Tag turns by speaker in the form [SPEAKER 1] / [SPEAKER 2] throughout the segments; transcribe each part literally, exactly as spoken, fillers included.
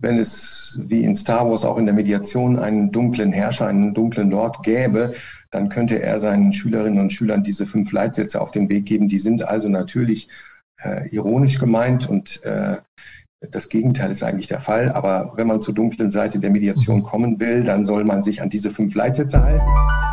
[SPEAKER 1] wenn es wie in Star Wars auch in der Mediation einen dunklen Herrscher, einen dunklen Lord gäbe, dann könnte er seinen Schülerinnen und Schülern diese fünf Leitsätze auf den Weg geben. Die sind also natürlich äh, ironisch gemeint und äh, das Gegenteil ist eigentlich der Fall. Aber wenn man zur dunklen Seite der Mediation kommen will, dann soll man sich an diese fünf Leitsätze halten.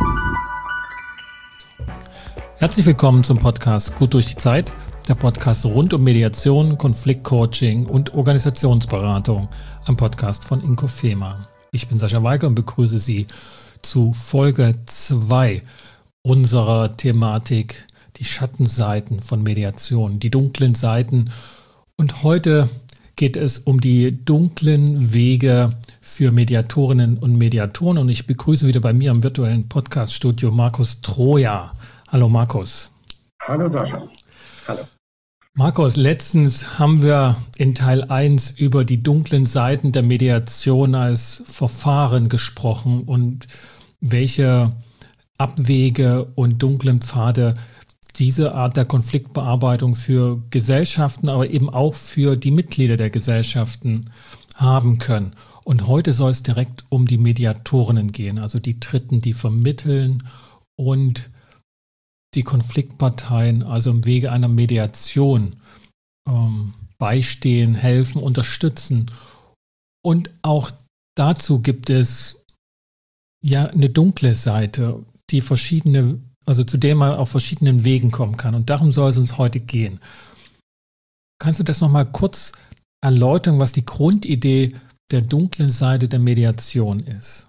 [SPEAKER 2] Herzlich willkommen zum Podcast Gut durch die Zeit, der Podcast rund um Mediation, Konfliktcoaching und Organisationsberatung, ein Podcast von Inkofema. Ich bin Sascha Weigel und begrüße Sie zu Folge zwei unserer Thematik, die Schattenseiten von Mediation, die dunklen Seiten. Und heute geht es um die dunklen Wege für Mediatorinnen und Mediatoren. Und ich begrüße wieder bei mir im virtuellen Podcast-Studio Markus Troja. Hallo Markus.
[SPEAKER 1] Hallo Sascha. Hallo.
[SPEAKER 2] Markus, letztens haben wir in Teil eins über die dunklen Seiten der Mediation als Verfahren gesprochen und welche Abwege und dunklen Pfade diese Art der Konfliktbearbeitung für Gesellschaften, aber eben auch für die Mitglieder der Gesellschaften haben können. Und heute soll es direkt um die Mediatorinnen gehen, also die Dritten, die vermitteln und die Konfliktparteien, also im Wege einer Mediation ähm, beistehen, helfen, unterstützen. Und auch dazu gibt es ja eine dunkle Seite, die verschiedene, also zu der man auf verschiedenen Wegen kommen kann. Und darum soll es uns heute gehen. Kannst du das nochmal kurz erläutern, was die Grundidee der dunklen Seite der Mediation ist?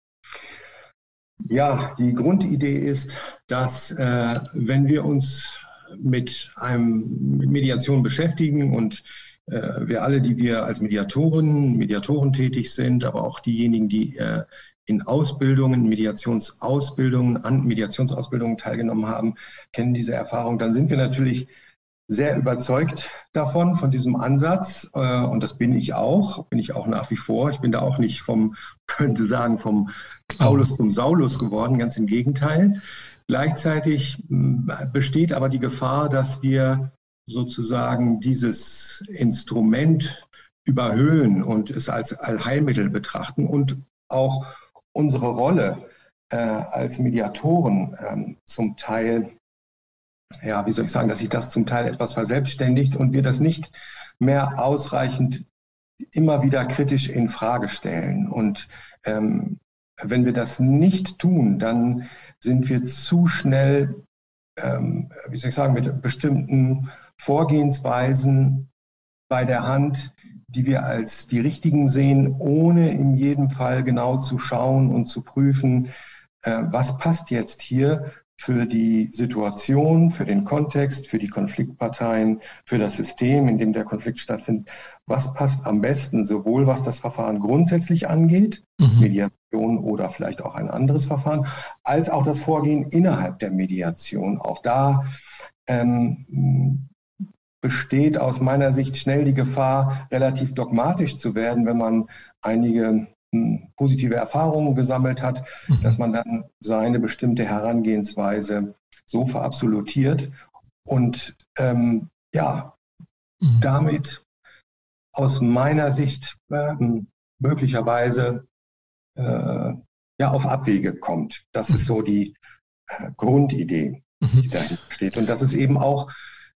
[SPEAKER 1] Ja, die Grundidee ist, dass äh, wenn wir uns mit einem mit Mediation beschäftigen und äh, wir alle, die wir als Mediatoren, Mediatoren tätig sind, aber auch diejenigen, die äh, in Ausbildungen, Mediationsausbildungen, an Mediationsausbildungen teilgenommen haben, kennen diese Erfahrung, dann sind wir natürlich sehr überzeugt davon, von diesem Ansatz. Und das bin ich auch, bin ich auch nach wie vor. Ich bin da auch nicht vom, könnte sagen, vom Paulus zum Saulus geworden, ganz im Gegenteil. Gleichzeitig besteht aber die Gefahr, dass wir sozusagen dieses Instrument überhöhen und es als Allheilmittel betrachten und auch unsere Rolle äh, als Mediatoren äh, zum Teil ja, wie soll ich sagen, dass sich das zum Teil etwas verselbstständigt und wir das nicht mehr ausreichend immer wieder kritisch in Frage stellen. Und ähm, wenn wir das nicht tun, dann sind wir zu schnell, ähm, wie soll ich sagen, mit bestimmten Vorgehensweisen bei der Hand, die wir als die richtigen sehen, ohne in jedem Fall genau zu schauen und zu prüfen, äh, was passt jetzt hier für die Situation, für den Kontext, für die Konfliktparteien, für das System, in dem der Konflikt stattfindet. Was passt am besten, sowohl was das Verfahren grundsätzlich angeht, mhm. Mediation oder vielleicht auch ein anderes Verfahren, als auch das Vorgehen innerhalb der Mediation. Auch da ähm, besteht aus meiner Sicht schnell die Gefahr, relativ dogmatisch zu werden, wenn man einige positive Erfahrungen gesammelt hat, mhm. dass man dann seine bestimmte Herangehensweise so verabsolutiert und ähm, ja, mhm. damit aus meiner Sicht äh, möglicherweise äh, ja, auf Abwege kommt. Das mhm. ist so die äh, Grundidee, mhm. die dahinter steht. Und das ist eben auch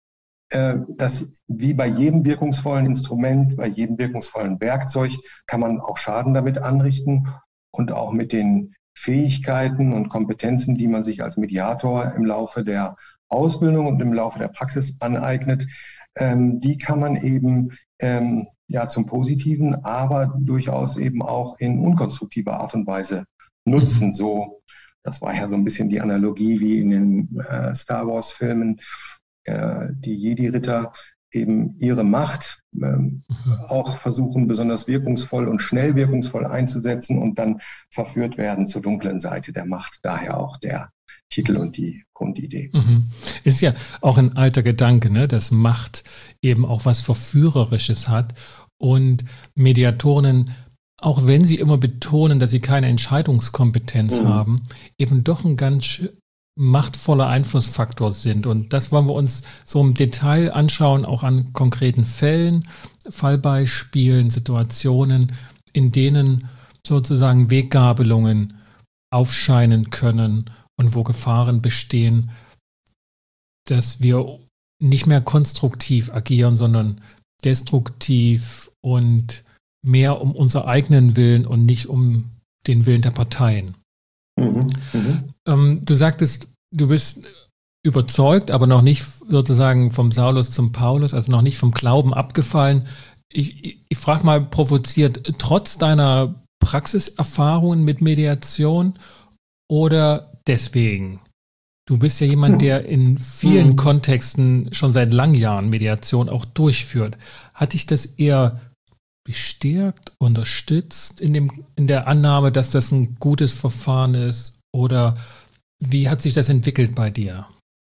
[SPEAKER 1] dass wie bei jedem wirkungsvollen Instrument, bei jedem wirkungsvollen Werkzeug kann man auch Schaden damit anrichten und auch mit den Fähigkeiten und Kompetenzen, die man sich als Mediator im Laufe der Ausbildung und im Laufe der Praxis aneignet, ähm, die kann man eben ähm, ja zum Positiven, aber durchaus eben auch in unkonstruktiver Art und Weise nutzen. So, das war ja so ein bisschen die Analogie wie in den äh, Star Wars Filmen, die Jedi-Ritter eben ihre Macht ähm, auch versuchen, besonders wirkungsvoll und schnell wirkungsvoll einzusetzen und dann verführt werden zur dunklen Seite der Macht. Daher auch der Titel und die Grundidee.
[SPEAKER 2] Mhm. Ist ja auch ein alter Gedanke, ne, dass Macht eben auch was Verführerisches hat und Mediatorinnen, auch wenn sie immer betonen, dass sie keine Entscheidungskompetenz mhm. haben, eben doch ein ganz machtvoller Einflussfaktor sind. Und das wollen wir uns so im Detail anschauen, auch an konkreten Fällen, Fallbeispielen, Situationen, in denen sozusagen Weggabelungen aufscheinen können und wo Gefahren bestehen, dass wir nicht mehr konstruktiv agieren, sondern destruktiv und mehr um unseren eigenen Willen und nicht um den Willen der Parteien. Mhm, ähm, du sagtest, du bist überzeugt, aber noch nicht sozusagen vom Saulus zum Paulus, also noch nicht vom Glauben abgefallen. Ich, ich, ich frage mal provoziert, trotz deiner Praxiserfahrungen mit Mediation oder deswegen? Du bist ja jemand, der in vielen mhm. Kontexten schon seit langen Jahren Mediation auch durchführt. Hat dich das eher bestärkt, unterstützt in dem, in der Annahme, dass das ein gutes Verfahren ist? Oder wie hat sich das entwickelt bei dir?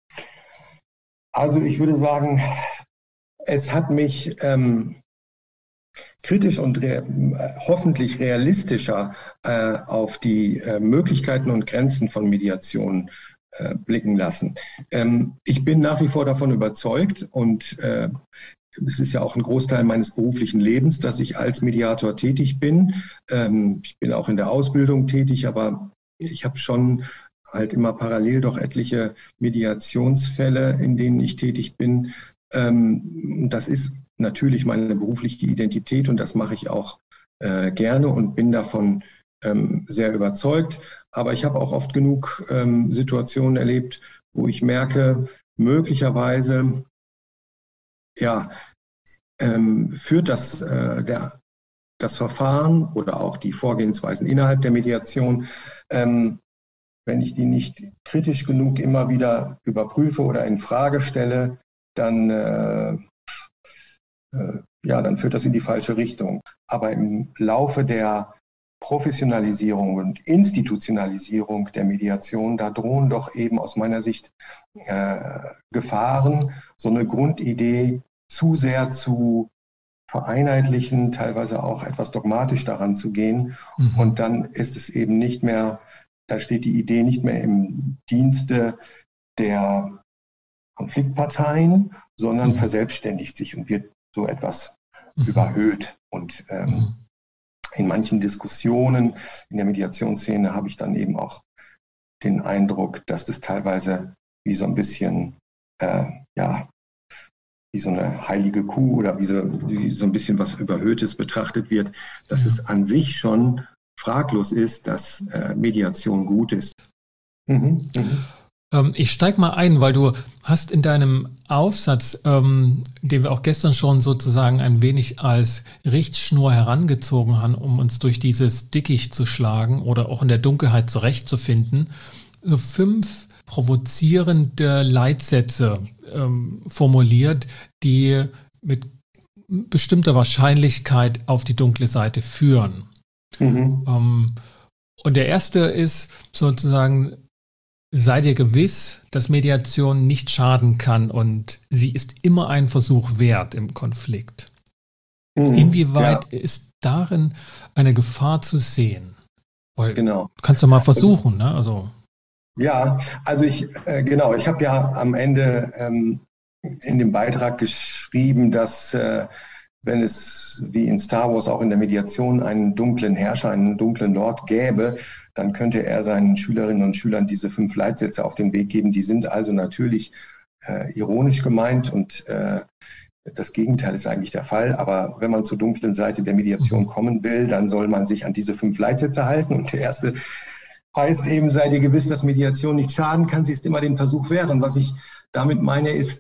[SPEAKER 1] Also ich würde sagen, es hat mich ähm, kritisch und re- hoffentlich realistischer äh, auf die äh, Möglichkeiten und Grenzen von Mediation äh, blicken lassen. Ähm, ich bin nach wie vor davon überzeugt und äh, es ist ja auch ein Großteil meines beruflichen Lebens, dass ich als Mediator tätig bin. Ähm, ich bin auch in der Ausbildung tätig, aber ich habe schon halt immer parallel doch etliche Mediationsfälle, in denen ich tätig bin. Ähm, das ist natürlich meine berufliche Identität und das mache ich auch äh, gerne und bin davon ähm, sehr überzeugt. Aber ich habe auch oft genug ähm, Situationen erlebt, wo ich merke, möglicherweise ja, ähm, führt das, äh, der, das Verfahren oder auch die Vorgehensweisen innerhalb der Mediation, ähm, wenn ich die nicht kritisch genug immer wieder überprüfe oder in Frage stelle, dann, äh, äh, ja, dann führt das in die falsche Richtung. Aber im Laufe der Professionalisierung und Institutionalisierung der Mediation, da drohen doch eben aus meiner Sicht äh, Gefahren, so eine Grundidee zu sehr zu vereinheitlichen, teilweise auch etwas dogmatisch daran zu gehen. Mhm. Und dann ist es eben nicht mehr, da steht die Idee nicht mehr im Dienste der Konfliktparteien, sondern mhm. verselbstständigt sich und wird so etwas mhm. überhöht. Und ähm, mhm. in manchen Diskussionen in der Mediationsszene habe ich dann eben auch den Eindruck, dass das teilweise wie so ein bisschen, äh, ja, wie so eine heilige Kuh oder wie so, wie so ein bisschen was Überhöhtes betrachtet wird, dass ja. es an sich schon fraglos ist, dass äh, Mediation gut ist.
[SPEAKER 2] Mhm. Mhm. Ähm, ich steige mal ein, weil du hast in deinem Aufsatz, ähm, den wir auch gestern schon sozusagen ein wenig als Richtschnur herangezogen haben, um uns durch dieses Dickicht zu schlagen oder auch in der Dunkelheit zurechtzufinden, so fünf provozierende Leitsätze ähm, formuliert, die mit bestimmter Wahrscheinlichkeit auf die dunkle Seite führen. Mhm. Ähm, und der erste ist sozusagen, sei dir gewiss, dass Mediation nicht schaden kann und sie ist immer ein Versuch wert im Konflikt. Mhm. Inwieweit ja. ist darin eine Gefahr zu sehen? Weil, genau. Kannst du mal versuchen, also, ne? Also
[SPEAKER 1] Ja, also ich, äh, genau, ich habe ja am Ende ähm, in dem Beitrag geschrieben, dass äh, wenn es wie in Star Wars auch in der Mediation einen dunklen Herrscher, einen dunklen Lord gäbe, dann könnte er seinen Schülerinnen und Schülern diese fünf Leitsätze auf den Weg geben. Die sind also natürlich äh, ironisch gemeint und äh, das Gegenteil ist eigentlich der Fall. Aber wenn man zur dunklen Seite der Mediation kommen will, dann soll man sich an diese fünf Leitsätze halten. Und der erste heißt eben, sei dir gewiss, dass Mediation nicht schaden kann, sie ist immer den Versuch wert. Und was ich damit meine, ist,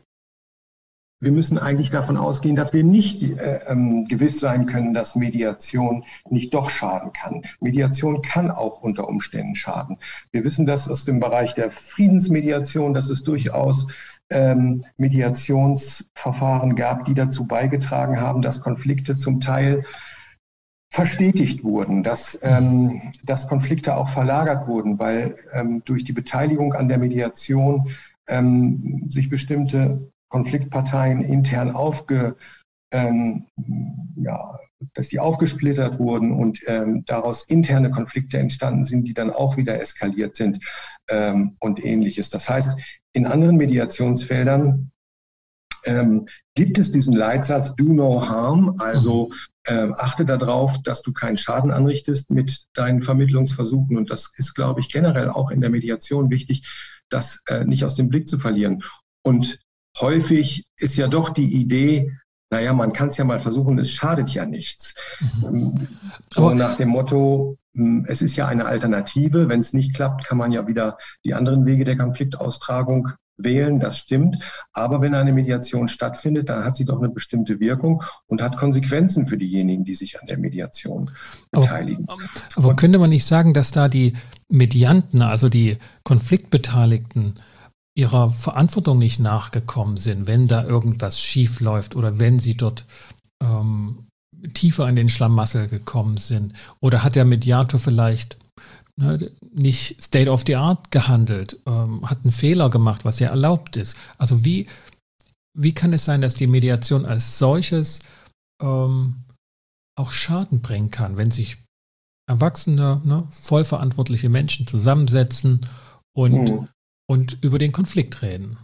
[SPEAKER 1] wir müssen eigentlich davon ausgehen, dass wir nicht äh, ähm, gewiss sein können, dass Mediation nicht doch schaden kann. Mediation kann auch unter Umständen schaden. Wir wissen das aus dem Bereich der Friedensmediation, dass es durchaus ähm, Mediationsverfahren gab, die dazu beigetragen haben, dass Konflikte zum Teil verstetigt wurden, dass, ähm, dass Konflikte auch verlagert wurden, weil ähm, durch die Beteiligung an der Mediation ähm, sich bestimmte Konfliktparteien intern aufge, ähm, ja, dass die aufgesplittert wurden und ähm, daraus interne Konflikte entstanden sind, die dann auch wieder eskaliert sind ähm, und ähnliches. Das heißt, in anderen Mediationsfeldern ähm, gibt es diesen Leitsatz Do No Harm, also ähm, achte darauf, dass du keinen Schaden anrichtest mit deinen Vermittlungsversuchen. Und das ist, glaube ich, generell auch in der Mediation wichtig, das äh, nicht aus dem Blick zu verlieren. Und häufig ist ja doch die Idee, naja, man kann es ja mal versuchen, es schadet ja nichts. Mhm. So Aber nach dem Motto, es ist ja eine Alternative. Wenn es nicht klappt, kann man ja wieder die anderen Wege der Konfliktaustragung wählen, das stimmt. Aber wenn eine Mediation stattfindet, dann hat sie doch eine bestimmte Wirkung und hat Konsequenzen für diejenigen, die sich an der Mediation beteiligen.
[SPEAKER 2] Aber, aber könnte man nicht sagen, dass da die Medianten, also die Konfliktbeteiligten, ihrer Verantwortung nicht nachgekommen sind, wenn da irgendwas schief läuft oder wenn sie dort ähm, tiefer in den Schlamassel gekommen sind? Oder hat der Mediator vielleicht ne, nicht State of the Art gehandelt, ähm, hat einen Fehler gemacht, was ja erlaubt ist? Also wie, wie kann es sein, dass die Mediation als solches ähm, auch Schaden bringen kann, wenn sich erwachsene, ne, vollverantwortliche Menschen zusammensetzen und mhm. und über den Konflikt reden?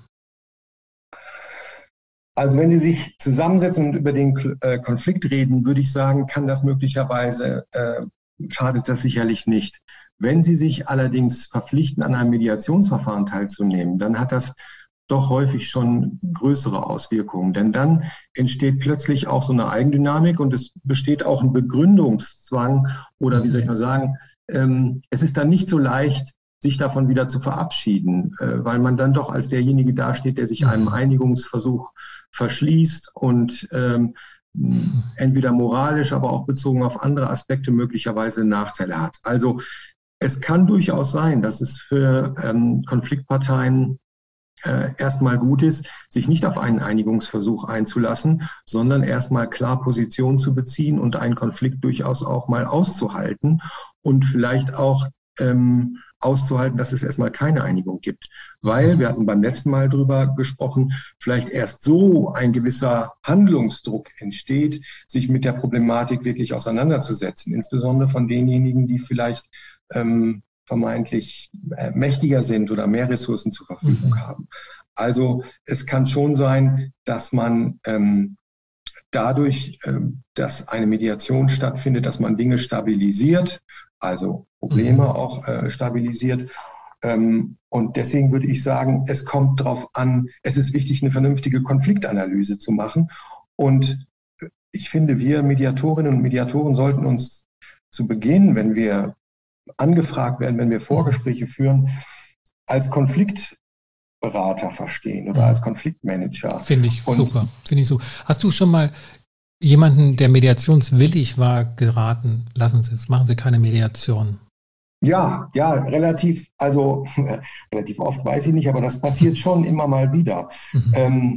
[SPEAKER 1] Also wenn Sie sich zusammensetzen und über den äh, Konflikt reden, würde ich sagen, kann das möglicherweise, äh, schadet das sicherlich nicht. Wenn Sie sich allerdings verpflichten, an einem Mediationsverfahren teilzunehmen, dann hat das doch häufig schon größere Auswirkungen. Denn dann entsteht plötzlich auch so eine Eigendynamik und es besteht auch ein Begründungszwang oder wie soll ich mal sagen, ähm, es ist dann nicht so leicht, sich davon wieder zu verabschieden, äh, weil man dann doch als derjenige dasteht, der sich einem Einigungsversuch verschließt und ähm, entweder moralisch, aber auch bezogen auf andere Aspekte möglicherweise Nachteile hat. Also es kann durchaus sein, dass es für ähm, Konfliktparteien äh, erstmal gut ist, sich nicht auf einen Einigungsversuch einzulassen, sondern erstmal klar Position zu beziehen und einen Konflikt durchaus auch mal auszuhalten und vielleicht auch ähm, auszuhalten, dass es erstmal keine Einigung gibt. Weil, wir hatten beim letzten Mal drüber gesprochen, vielleicht erst so ein gewisser Handlungsdruck entsteht, sich mit der Problematik wirklich auseinanderzusetzen. Insbesondere von denjenigen, die vielleicht ähm, vermeintlich äh, mächtiger sind oder mehr Ressourcen zur Verfügung mhm. haben. Also es kann schon sein, dass man ähm, dadurch, ähm, dass eine Mediation stattfindet, dass man Dinge stabilisiert, also Probleme auch äh, stabilisiert. Ähm, und deswegen würde ich sagen, es kommt darauf an, es ist wichtig, eine vernünftige Konfliktanalyse zu machen. Und ich finde, wir Mediatorinnen und Mediatoren sollten uns zu Beginn, wenn wir angefragt werden, wenn wir Vorgespräche führen, als Konfliktberater verstehen oder als Konfliktmanager.
[SPEAKER 2] Finde ich und super. Finde ich so. Hast du schon mal jemanden, der mediationswillig war, geraten, lassen Sie es, machen Sie keine Mediation?
[SPEAKER 1] Ja, ja, relativ, also äh, relativ oft weiß ich nicht, aber das passiert schon immer mal wieder. Mhm. Ähm,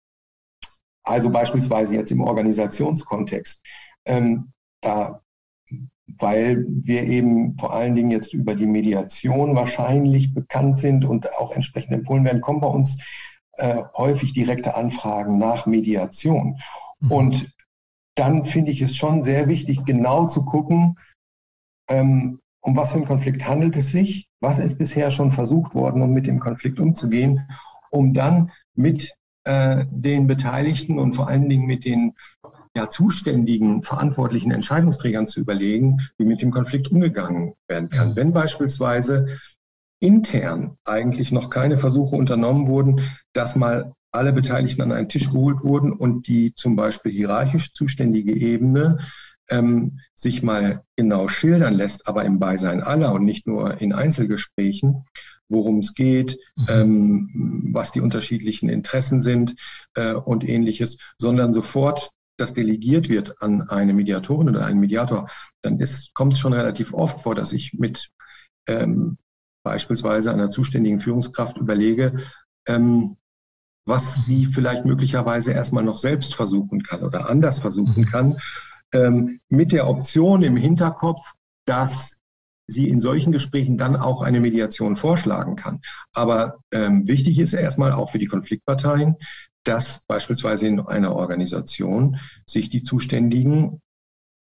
[SPEAKER 1] also beispielsweise jetzt im Organisationskontext. Ähm, da, weil wir eben vor allen Dingen jetzt über die Mediation wahrscheinlich bekannt sind und auch entsprechend empfohlen werden, kommen bei uns äh, häufig direkte Anfragen nach Mediation. Mhm. Und dann finde ich es schon sehr wichtig, genau zu gucken, ähm, um was für einen Konflikt handelt es sich, was ist bisher schon versucht worden, um mit dem Konflikt umzugehen, um dann mit äh, den Beteiligten und vor allen Dingen mit den ja, zuständigen, verantwortlichen Entscheidungsträgern zu überlegen, wie mit dem Konflikt umgegangen werden kann. Wenn beispielsweise intern eigentlich noch keine Versuche unternommen wurden, dass mal alle Beteiligten an einen Tisch geholt wurden und die zum Beispiel hierarchisch zuständige Ebene ähm, sich mal genau schildern lässt, aber im Beisein aller und nicht nur in Einzelgesprächen, worum es geht, mhm. ähm, was die unterschiedlichen Interessen sind äh, und ähnliches, sondern sofort das delegiert wird an eine Mediatorin oder einen Mediator, dann kommt es schon relativ oft vor, dass ich mit ähm, beispielsweise einer zuständigen Führungskraft überlege, ähm, was sie vielleicht möglicherweise erstmal noch selbst versuchen kann oder anders versuchen kann, ähm, mit der Option im Hinterkopf, dass sie in solchen Gesprächen dann auch eine Mediation vorschlagen kann. Aber ähm, wichtig ist erstmal auch für die Konfliktparteien, dass beispielsweise in einer Organisation sich die zuständigen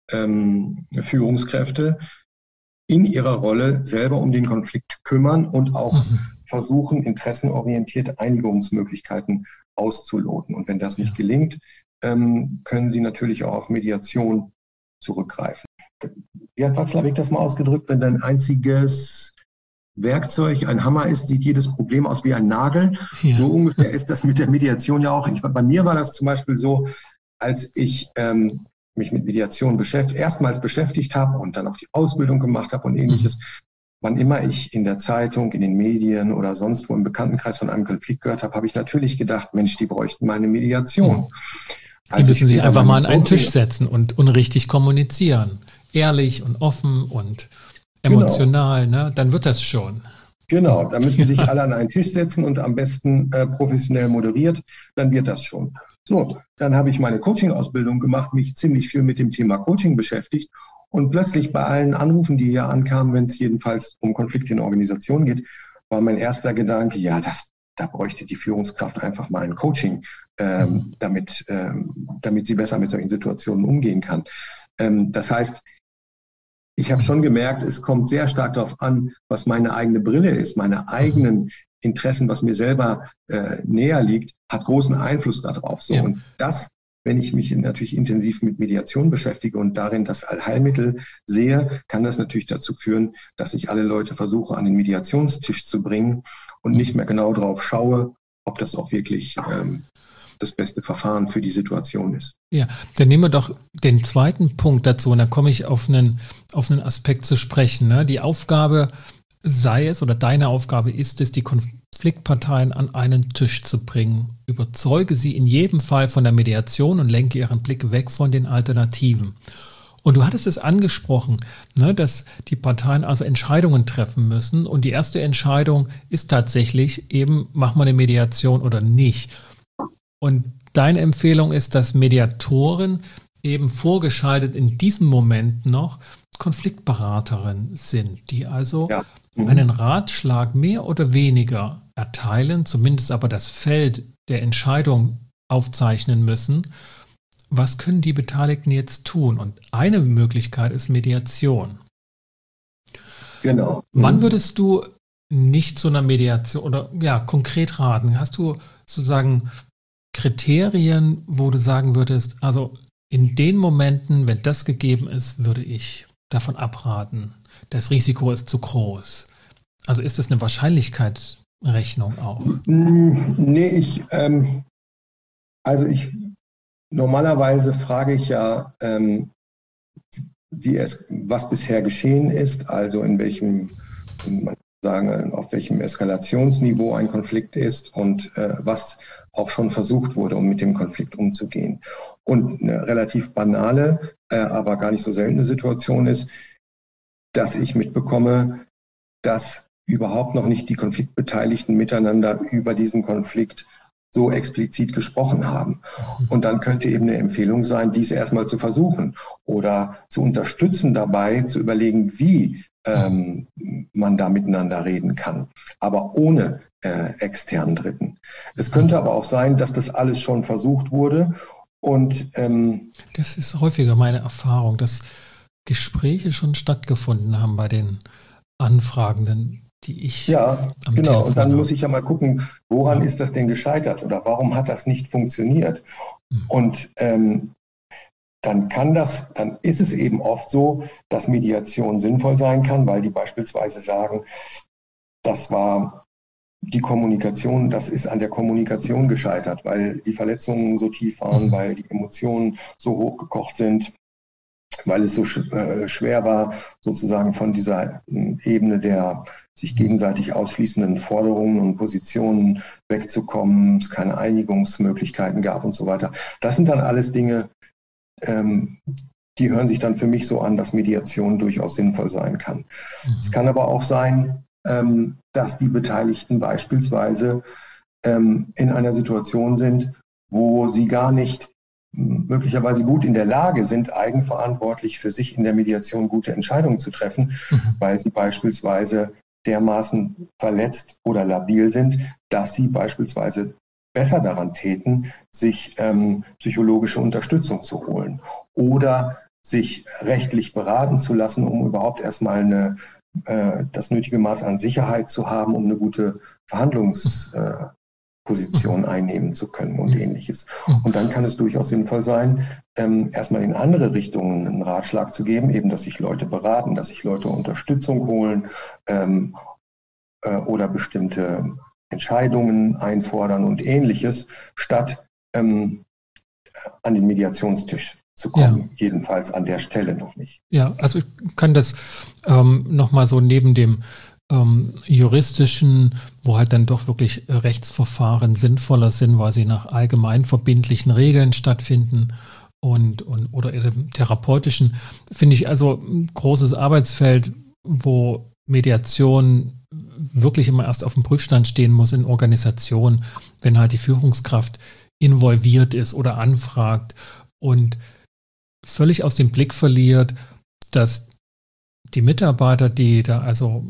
[SPEAKER 1] ähm, Führungskräfte in ihrer Rolle selber um den Konflikt kümmern und auch mhm. versuchen, interessenorientierte Einigungsmöglichkeiten auszuloten. Und wenn das nicht ja. gelingt, ähm, können sie natürlich auch auf Mediation zurückgreifen. Wie hat Watzlawick das mal ausgedrückt? Wenn dein einziges Werkzeug ein Hammer ist, sieht jedes Problem aus wie ein Nagel. Ja. So ungefähr ist das mit der Mediation ja auch. Ich, bei mir war das zum Beispiel so, als ich ähm, mich mit Mediation beschäftigt, erstmals beschäftigt habe und dann auch die Ausbildung gemacht habe und ähnliches. Mhm. Wann immer ich in der Zeitung, in den Medien oder sonst wo im Bekanntenkreis von einem Konflikt gehört habe, habe ich natürlich gedacht, Mensch, die bräuchten mal eine Mediation.
[SPEAKER 2] Mhm. Die
[SPEAKER 1] Als
[SPEAKER 2] müssen sich einfach mal an einen
[SPEAKER 1] Coaching
[SPEAKER 2] Tisch setzen und, und richtig kommunizieren. Ehrlich und offen und emotional, genau. ne? Dann wird das schon.
[SPEAKER 1] Genau, da müssen sich alle an einen Tisch setzen und am besten äh, professionell moderiert, dann wird das schon. So, dann habe ich meine Coaching-Ausbildung gemacht, mich ziemlich viel mit dem Thema Coaching beschäftigt und plötzlich bei allen Anrufen, die hier ankamen, wenn es jedenfalls um Konflikte in Organisationen geht, war mein erster Gedanke, ja, das, da bräuchte die Führungskraft einfach mal ein Coaching, ähm, damit, ähm, damit sie besser mit solchen Situationen umgehen kann. Ähm, das heißt, ich habe schon gemerkt, es kommt sehr stark darauf an, was meine eigene Brille ist, meine eigenen Interessen, was mir selber äh, näher liegt, hat großen Einfluss darauf. So. Ja. Und das, wenn ich mich natürlich intensiv mit Mediation beschäftige und darin das Allheilmittel sehe, kann das natürlich dazu führen, dass ich alle Leute versuche, an den Mediationstisch zu bringen und nicht mehr genau drauf schaue, ob das auch wirklich ähm, das beste Verfahren für die Situation ist.
[SPEAKER 2] Ja, dann nehmen wir doch den zweiten Punkt dazu und dann komme ich auf einen, auf einen Aspekt zu sprechen. Ne? Die Aufgabe sei es oder deine Aufgabe ist es, die Konfliktparteien an einen Tisch zu bringen. Überzeuge sie in jedem Fall von der Mediation und lenke ihren Blick weg von den Alternativen. Und du hattest es angesprochen, ne, dass die Parteien also Entscheidungen treffen müssen und die erste Entscheidung ist tatsächlich eben, machen wir eine Mediation oder nicht. Und deine Empfehlung ist, dass Mediatoren eben vorgeschaltet in diesem Moment noch Konfliktberaterinnen sind, die also ja. mhm. einen Ratschlag mehr oder weniger erteilen, zumindest aber das Feld der Entscheidung aufzeichnen müssen. Was können die Beteiligten jetzt tun? Und eine Möglichkeit ist Mediation.
[SPEAKER 1] Genau. Mhm.
[SPEAKER 2] Wann würdest du nicht zu einer Mediation oder ja konkret raten? Hast du sozusagen Kriterien, wo du sagen würdest, also in den Momenten, wenn das gegeben ist, würde ich davon abraten. Das Risiko ist zu groß. Also ist das eine Wahrscheinlichkeitsrechnung auch?
[SPEAKER 1] Nee, ich, ähm, also ich, normalerweise frage ich ja, ähm, wie es, was bisher geschehen ist, also in welchem, man sagen, auf welchem Eskalationsniveau ein Konflikt ist und äh, was auch schon versucht wurde, um mit dem Konflikt umzugehen. Und eine relativ banale, äh, aber gar nicht so seltene Situation ist, dass ich mitbekomme, dass überhaupt noch nicht die Konfliktbeteiligten miteinander über diesen Konflikt so explizit gesprochen haben. Und dann könnte eben eine Empfehlung sein, dies erstmal zu versuchen oder zu unterstützen dabei, zu überlegen, wie ähm, man da miteinander reden kann, aber ohne äh, externen Dritten. Es könnte aber auch sein, dass das alles schon versucht wurde und ähm,
[SPEAKER 2] das ist häufiger meine Erfahrung, dass Gespräche schon stattgefunden haben bei den Anfragenden, die ich
[SPEAKER 1] ja,
[SPEAKER 2] am
[SPEAKER 1] genau.
[SPEAKER 2] Telefon
[SPEAKER 1] Und dann
[SPEAKER 2] habe.
[SPEAKER 1] muss ich ja mal gucken, woran
[SPEAKER 2] Ja.
[SPEAKER 1] ist das denn gescheitert oder warum hat das nicht funktioniert? Mhm. Und ähm, dann kann das, dann ist es eben oft so, dass Mediation sinnvoll sein kann, weil die beispielsweise sagen, das war die Kommunikation, das ist an der Kommunikation gescheitert, weil die Verletzungen so tief waren, weil die Emotionen so hochgekocht sind, weil es so sch- äh, schwer war, sozusagen von dieser äh, Ebene der sich gegenseitig ausschließenden Forderungen und Positionen wegzukommen, es keine Einigungsmöglichkeiten gab und so weiter. Das sind dann alles Dinge, ähm, die hören sich dann für mich so an, dass Mediation durchaus sinnvoll sein kann. Mhm. Es kann aber auch sein, ähm, dass die Beteiligten beispielsweise ähm, in einer Situation sind, wo sie gar nicht möglicherweise gut in der Lage sind, eigenverantwortlich für sich in der Mediation gute Entscheidungen zu treffen, mhm. weil sie beispielsweise dermaßen verletzt oder labil sind, dass sie beispielsweise besser daran täten, sich ähm, psychologische Unterstützung zu holen oder sich rechtlich beraten zu lassen, um überhaupt erstmal eine, äh, das nötige Maß an Sicherheit zu haben, um eine gute Verhandlungsposition äh, einnehmen zu können und ähnliches. Und dann kann es durchaus sinnvoll sein, ähm, erstmal in andere Richtungen einen Ratschlag zu geben, eben, dass sich Leute beraten, dass sich Leute Unterstützung holen ähm, äh, oder bestimmte Entscheidungen einfordern und ähnliches, statt ähm, an den Mediationstisch zu kommen. Ja. Jedenfalls an der Stelle noch nicht.
[SPEAKER 2] Ja, also ich kann das ähm, nochmal so neben dem ähm, juristischen, wo halt dann doch wirklich Rechtsverfahren sinnvoller sind, weil sie nach allgemein verbindlichen Regeln stattfinden und, und oder im therapeutischen, finde ich also ein großes Arbeitsfeld, wo Mediation wirklich immer erst auf dem Prüfstand stehen muss in Organisationen, wenn halt die Führungskraft involviert ist oder anfragt und völlig aus dem Blick verliert, dass die Mitarbeiter, die da also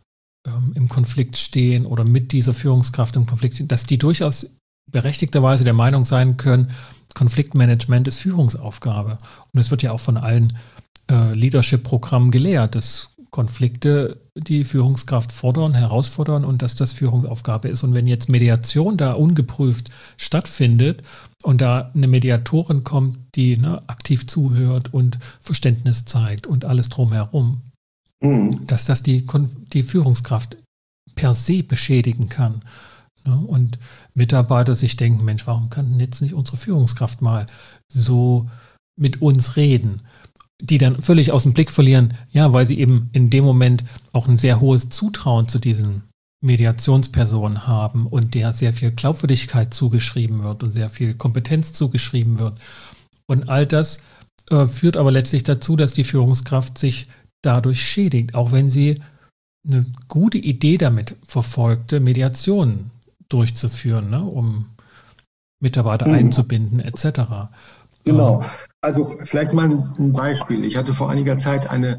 [SPEAKER 2] ähm, im Konflikt stehen oder mit dieser Führungskraft im Konflikt stehen, dass die durchaus berechtigterweise der Meinung sein können, Konfliktmanagement ist Führungsaufgabe. Und es wird ja auch von allen äh, Leadership-Programmen gelehrt, dass Konflikte die Führungskraft fordern, herausfordern und dass das Führungsaufgabe ist. Und wenn jetzt Mediation da ungeprüft stattfindet und da eine Mediatorin kommt, die ne, aktiv zuhört und Verständnis zeigt und alles drumherum, mhm. dass das die, die Führungskraft per se beschädigen kann. Ne? Und Mitarbeiter sich denken, Mensch, warum kann jetzt nicht unsere Führungskraft mal so mit uns reden? Die dann völlig aus dem Blick verlieren, ja, weil sie eben in dem Moment auch ein sehr hohes Zutrauen zu diesen Mediationspersonen haben und der sehr viel Glaubwürdigkeit zugeschrieben wird und sehr viel Kompetenz zugeschrieben wird. Und all das äh, führt aber letztlich dazu, dass die Führungskraft sich dadurch schädigt, auch wenn sie eine gute Idee damit verfolgte, Mediationen durchzuführen, ne, um Mitarbeiter mhm. einzubinden et cetera.
[SPEAKER 1] Genau. Also vielleicht mal ein Beispiel. Ich hatte vor einiger Zeit eine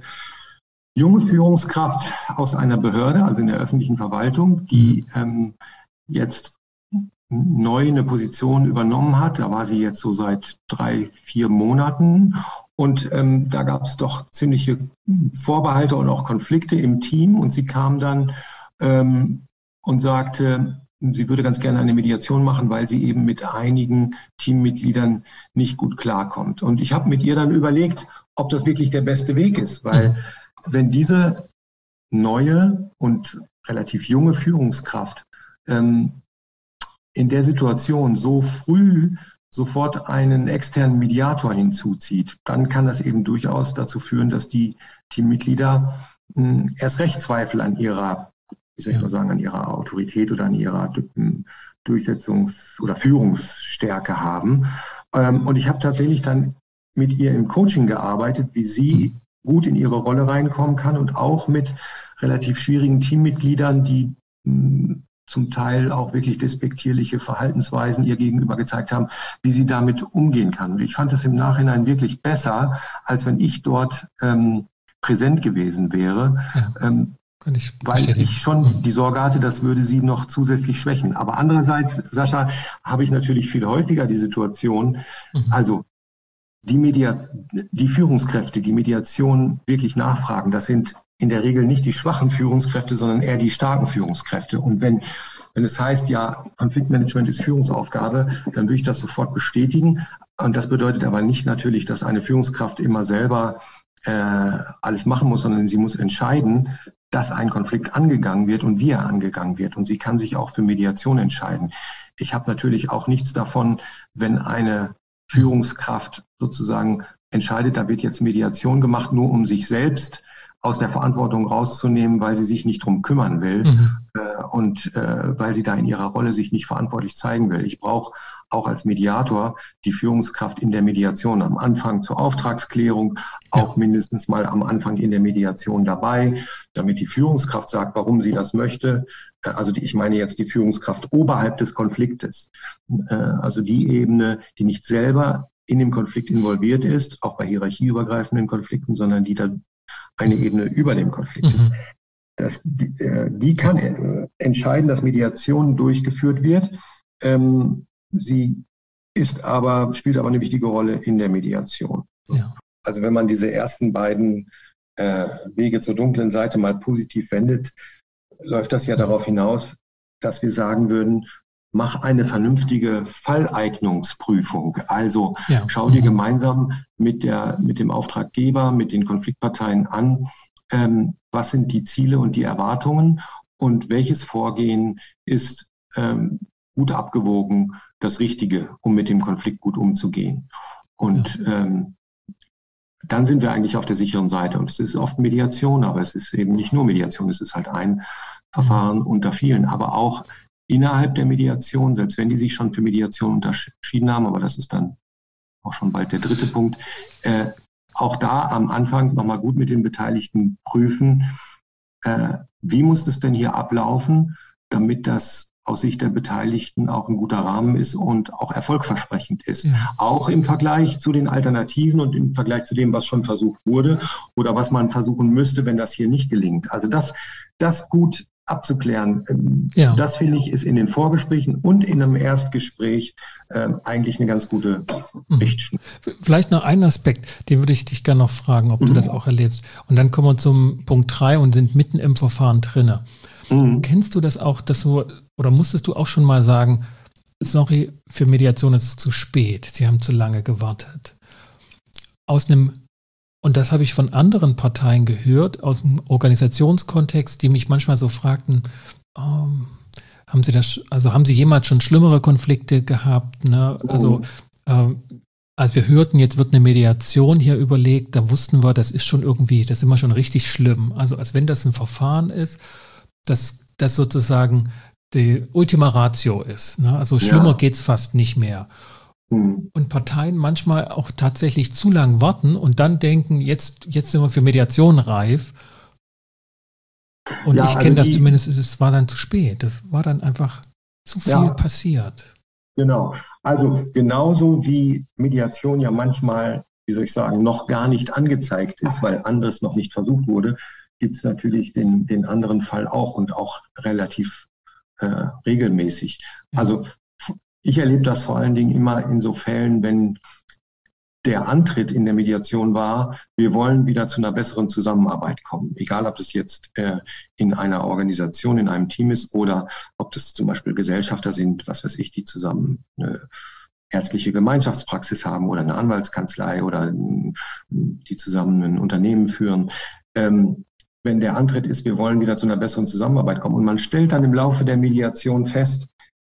[SPEAKER 1] junge Führungskraft aus einer Behörde, also in der öffentlichen Verwaltung, die ähm, jetzt neu eine Position übernommen hat. Da war sie jetzt so seit drei, vier Monaten. Und ähm, da gab es doch ziemliche Vorbehalte und auch Konflikte im Team. Und sie kam dann ähm, und sagte, sie würde ganz gerne eine Mediation machen, weil sie eben mit einigen Teammitgliedern nicht gut klarkommt. Und ich habe mit ihr dann überlegt, ob das wirklich der beste Weg ist, weil mhm. wenn diese neue und relativ junge Führungskraft ähm, in der Situation so früh sofort einen externen Mediator hinzuzieht, dann kann das eben durchaus dazu führen, dass die Teammitglieder mh, erst recht Zweifel an ihrer wie soll ich mal sagen, an ihrer Autorität oder an ihrer Durchsetzungs- oder Führungsstärke haben. Und ich habe tatsächlich dann mit ihr im Coaching gearbeitet, wie sie gut in ihre Rolle reinkommen kann und auch mit relativ schwierigen Teammitgliedern, die zum Teil auch wirklich despektierliche Verhaltensweisen ihr gegenüber gezeigt haben, wie sie damit umgehen kann. Und ich fand es im Nachhinein wirklich besser, als wenn ich dort ähm, präsent gewesen wäre. Ja. Ähm, Ich weil ich schon die Sorge hatte, das würde sie noch zusätzlich schwächen. Aber andererseits, Sascha, habe ich natürlich viel häufiger die Situation, mhm. also die, Media- die Führungskräfte, die Mediation wirklich nachfragen, das sind in der Regel nicht die schwachen Führungskräfte, sondern eher die starken Führungskräfte. Und wenn, wenn es heißt, ja, Konfliktmanagement ist Führungsaufgabe, dann würde ich das sofort bestätigen. Und das bedeutet aber nicht natürlich, dass eine Führungskraft immer selber äh, alles machen muss, sondern sie muss entscheiden, dass ein Konflikt angegangen wird und wie er angegangen wird. Und sie kann sich auch für Mediation entscheiden. Ich habe natürlich auch nichts davon, wenn eine Führungskraft sozusagen entscheidet, da wird jetzt Mediation gemacht, nur um sich selbst aus der Verantwortung rauszunehmen, weil sie sich nicht drum kümmern will mhm. äh, und äh, weil sie da in ihrer Rolle sich nicht verantwortlich zeigen will. Ich brauche auch als Mediator die Führungskraft in der Mediation am Anfang zur Auftragsklärung, auch ja. mindestens mal am Anfang in der Mediation dabei, damit die Führungskraft sagt, warum sie das möchte. Also die, ich meine jetzt die Führungskraft oberhalb des Konfliktes. Äh, also die Ebene, die nicht selber in dem Konflikt involviert ist, auch bei hierarchieübergreifenden Konflikten, sondern die da eine Ebene über dem Konflikt ist. Mhm. Das, die, äh, die kann äh, entscheiden, dass Mediation durchgeführt wird. Ähm, sie ist aber, spielt aber eine wichtige Rolle in der Mediation.
[SPEAKER 2] Ja.
[SPEAKER 1] also wenn man diese ersten beiden äh, Wege zur dunklen Seite mal positiv wendet, läuft das ja darauf hinaus, dass wir sagen würden, mach eine vernünftige Falleignungsprüfung. Also ja. schau dir gemeinsam mit, der, mit dem Auftraggeber, mit den Konfliktparteien an, ähm, was sind die Ziele und die Erwartungen und welches Vorgehen ist ähm, gut abgewogen, das Richtige, um mit dem Konflikt gut umzugehen. Und ja. ähm, dann sind wir eigentlich auf der sicheren Seite. Und es ist oft Mediation, aber es ist eben nicht nur Mediation, es ist halt ein Verfahren unter vielen, aber auch innerhalb der Mediation, selbst wenn die sich schon für Mediation unterschieden haben, aber das ist dann auch schon bald der dritte Punkt, äh, auch da am Anfang nochmal gut mit den Beteiligten prüfen, äh, wie muss es denn hier ablaufen, damit das aus Sicht der Beteiligten auch ein guter Rahmen ist und auch erfolgversprechend ist. Ja. Auch im Vergleich zu den Alternativen und im Vergleich zu dem, was schon versucht wurde oder was man versuchen müsste, wenn das hier nicht gelingt. Also das, das gut abzuklären, ja. das finde ich, ist in den Vorgesprächen und in einem Erstgespräch äh, eigentlich eine ganz gute Richtschnur.
[SPEAKER 2] Vielleicht noch einen Aspekt, den würde ich dich gerne noch fragen, ob mhm. du das auch erlebst. Und dann kommen wir zum Punkt drei und sind mitten im Verfahren drinne. Mhm. Kennst du das auch, dass du, oder musstest du auch schon mal sagen, sorry, für Mediation ist es zu spät, sie haben zu lange gewartet. Aus einem Und das habe ich von anderen Parteien gehört, aus dem Organisationskontext, die mich manchmal so fragten, ähm, haben Sie das, also haben Sie jemals schon schlimmere Konflikte gehabt? Ne? Also ähm, als wir hörten, jetzt wird eine Mediation hier überlegt, da wussten wir, das ist schon irgendwie, das ist immer schon richtig schlimm. Also als wenn das ein Verfahren ist, das, das sozusagen die Ultima Ratio ist. Ne? Also schlimmer ja. geht es fast nicht mehr. Und Parteien manchmal auch tatsächlich zu lang warten und dann denken, jetzt, jetzt sind wir für Mediation reif. Und ja, ich kenne also das zumindest, es war dann zu spät. Das war dann einfach zu viel ja, passiert.
[SPEAKER 1] Genau. Also genauso wie Mediation ja manchmal, wie soll ich sagen, noch gar nicht angezeigt ist, weil anderes noch nicht versucht wurde, gibt es natürlich den, den anderen Fall auch und auch relativ äh, regelmäßig. Ja. Also ich erlebe das vor allen Dingen immer in so Fällen, wenn der Antritt in der Mediation war, wir wollen wieder zu einer besseren Zusammenarbeit kommen. Egal, ob das jetzt äh, in einer Organisation, in einem Team ist oder ob das zum Beispiel Gesellschafter sind, was weiß ich, die zusammen eine ärztliche Gemeinschaftspraxis haben oder eine Anwaltskanzlei oder äh, die zusammen ein Unternehmen führen. Ähm, wenn der Antritt ist, wir wollen wieder zu einer besseren Zusammenarbeit kommen und man stellt dann im Laufe der Mediation fest,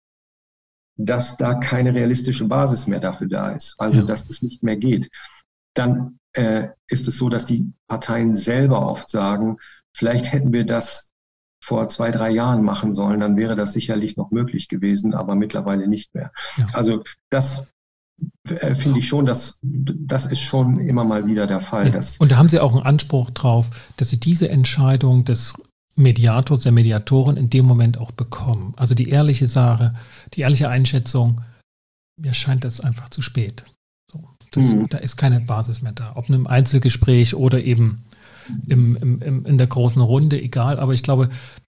[SPEAKER 1] dass da keine realistische Basis mehr dafür da ist, also ja. dass das nicht mehr geht, dann äh, ist es so, dass die Parteien selber oft sagen, vielleicht hätten wir das vor zwei, drei Jahren machen sollen, dann wäre das sicherlich noch möglich gewesen, aber mittlerweile nicht mehr. Ja. Also das äh, finde ich schon, dass, das ist schon immer mal wieder der Fall.
[SPEAKER 2] Ja.
[SPEAKER 1] Dass,
[SPEAKER 2] Und da haben Sie auch einen Anspruch drauf, dass Sie diese Entscheidung des Mediators, der Mediatorin in dem Moment auch bekommen. Also die ehrliche Sache, die ehrliche Einschätzung, mir scheint das einfach zu spät. So, das, mhm. Da ist keine Basis mehr da. Ob in einem Einzelgespräch oder eben im, im, im, in der großen Runde, egal. Aber ich glaube,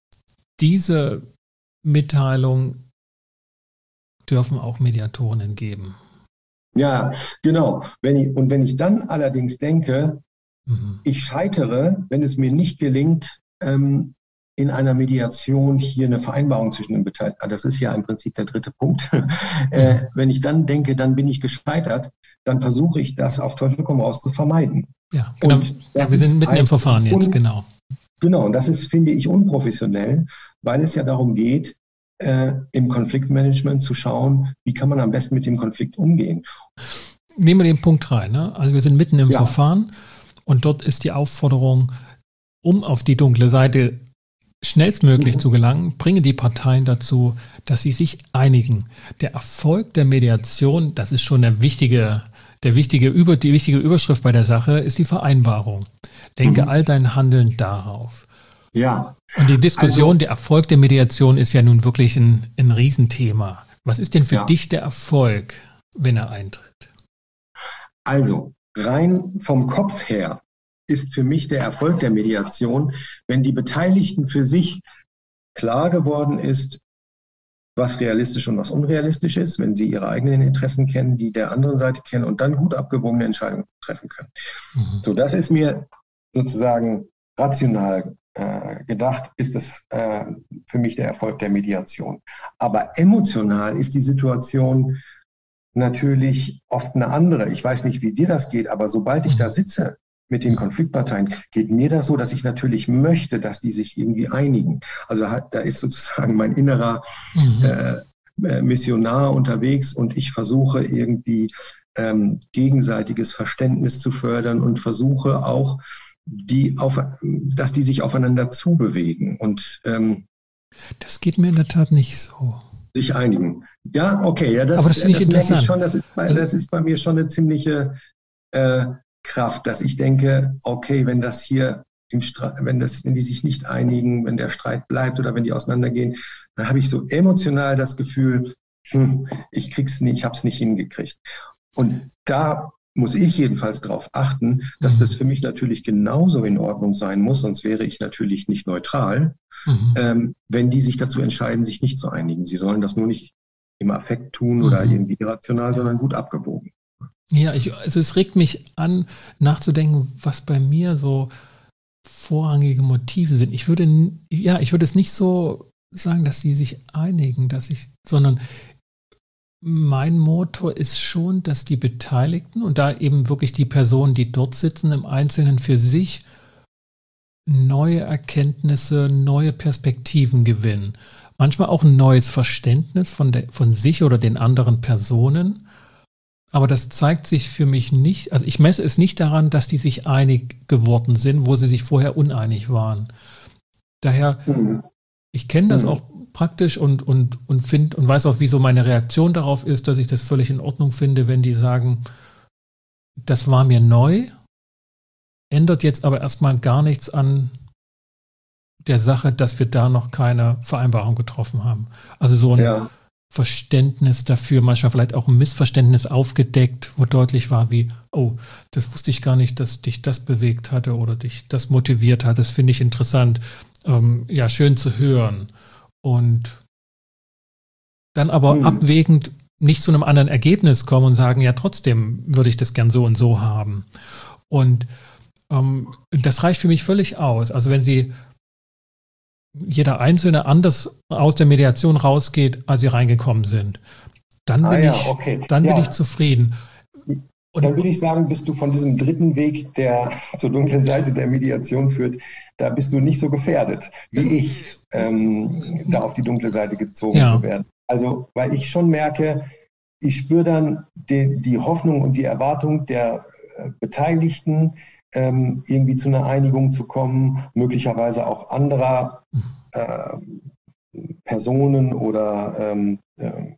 [SPEAKER 2] diese Mitteilung dürfen auch Mediatorinnen geben.
[SPEAKER 1] Ja, genau. Wenn ich, und wenn ich dann allerdings denke, mhm. ich scheitere, wenn es mir nicht gelingt, ähm, in einer Mediation hier eine Vereinbarung zwischen den Beteiligten, das ist ja im Prinzip der dritte Punkt, äh, wenn ich dann denke, dann bin ich gescheitert, dann versuche ich das auf Teufel komm raus zu vermeiden.
[SPEAKER 2] Ja, genau. Und ja, wir sind mitten im Verfahren jetzt, un- genau.
[SPEAKER 1] Genau, und das ist, finde ich, unprofessionell, weil es ja darum geht, äh, im Konfliktmanagement zu schauen, wie kann man am besten mit dem Konflikt umgehen.
[SPEAKER 2] Nehmen wir den Punkt rein. Ne? Also wir sind mitten im ja. Verfahren und dort ist die Aufforderung, um auf die dunkle Seite schnellstmöglich mhm. zu gelangen, bringen die Parteien dazu, dass sie sich einigen. Der Erfolg der Mediation, das ist schon der wichtige, der wichtige Über, die wichtige Überschrift bei der Sache, ist die Vereinbarung. Denke mhm. all dein Handeln darauf.
[SPEAKER 1] Ja.
[SPEAKER 2] Und die Diskussion, also, der Erfolg der Mediation ist ja nun wirklich ein, ein Riesenthema. Was ist denn für ja. dich der Erfolg, wenn er eintritt?
[SPEAKER 1] Also, rein vom Kopf her ist für mich der Erfolg der Mediation, wenn die Beteiligten für sich klar geworden ist, was realistisch und was unrealistisch ist, wenn sie ihre eigenen Interessen kennen, die der anderen Seite kennen und dann gut abgewogene Entscheidungen treffen können. Mhm. So, das ist mir sozusagen rational äh, gedacht, ist das äh, für mich der Erfolg der Mediation. Aber emotional ist die Situation natürlich oft eine andere. Ich weiß nicht, wie dir das geht, aber sobald ich da sitze mit den Konfliktparteien, geht mir das so, dass ich natürlich möchte, dass die sich irgendwie einigen. Also da ist sozusagen mein innerer mhm. äh, Missionar unterwegs und ich versuche irgendwie ähm, gegenseitiges Verständnis zu fördern und versuche auch, die auf, dass die sich aufeinander zubewegen und ähm,
[SPEAKER 2] das geht mir in der Tat nicht so.
[SPEAKER 1] Sich einigen. Ja, okay, ja, das,
[SPEAKER 2] aber das,
[SPEAKER 1] das
[SPEAKER 2] merke
[SPEAKER 1] ich schon, das ist, bei, das ist bei mir schon eine ziemliche äh, Kraft, dass ich denke, okay, wenn das hier im Streit, wenn das, wenn die sich nicht einigen, wenn der Streit bleibt oder wenn die auseinandergehen, dann habe ich so emotional das Gefühl, hm, ich krieg's nicht, ich habe es nicht hingekriegt. Und da muss ich jedenfalls darauf achten, dass mhm. das für mich natürlich genauso in Ordnung sein muss, sonst wäre ich natürlich nicht neutral, mhm. ähm, wenn die sich dazu entscheiden, sich nicht zu einigen. Sie sollen das nur nicht im Affekt tun mhm. oder irgendwie irrational, sondern gut abgewogen.
[SPEAKER 2] Ja, ich, also es regt mich an, nachzudenken, was bei mir so vorrangige Motive sind. Ich würde, ja, ich würde es nicht so sagen, dass sie sich einigen, dass ich, sondern mein Motor ist schon, dass die Beteiligten und da eben wirklich die Personen, die dort sitzen, im Einzelnen für sich neue Erkenntnisse, neue Perspektiven gewinnen. Manchmal auch ein neues Verständnis von, der, von sich oder den anderen Personen. Aber das zeigt sich für mich nicht, also ich messe es nicht daran, dass die sich einig geworden sind, wo sie sich vorher uneinig waren. Daher, mhm. ich kenne das mhm. auch praktisch und, und, und finde und weiß auch, wieso meine Reaktion darauf ist, dass ich das völlig in Ordnung finde, wenn die sagen, das war mir neu, ändert jetzt aber erstmal gar nichts an der Sache, dass wir da noch keine Vereinbarung getroffen haben. Also so ein ja. Verständnis dafür, manchmal vielleicht auch ein Missverständnis aufgedeckt, wo deutlich war wie, oh, das wusste ich gar nicht, dass dich das bewegt hatte oder dich das motiviert hat. Das finde ich interessant. Ähm, ja, schön zu hören. Und dann aber hm. abwägend nicht zu einem anderen Ergebnis kommen und sagen, ja, trotzdem würde ich das gern so und so haben. Und ähm, das reicht für mich völlig aus. Also wenn Sie jeder Einzelne anders aus der Mediation rausgeht, als Sie reingekommen sind, dann bin, ah, ja, ich, okay. dann ja. bin ich zufrieden.
[SPEAKER 1] Und dann würde ich sagen, bist du von diesem dritten Weg, der zur dunklen Seite der Mediation führt, da bist du nicht so gefährdet, wie ich, ähm, da auf die dunkle Seite gezogen ja. zu werden. Also, weil ich schon merke, ich spüre dann die, die Hoffnung und die Erwartung der äh, Beteiligten, ähm, irgendwie zu einer Einigung zu kommen, möglicherweise auch anderer äh, Personen oder ähm, äh,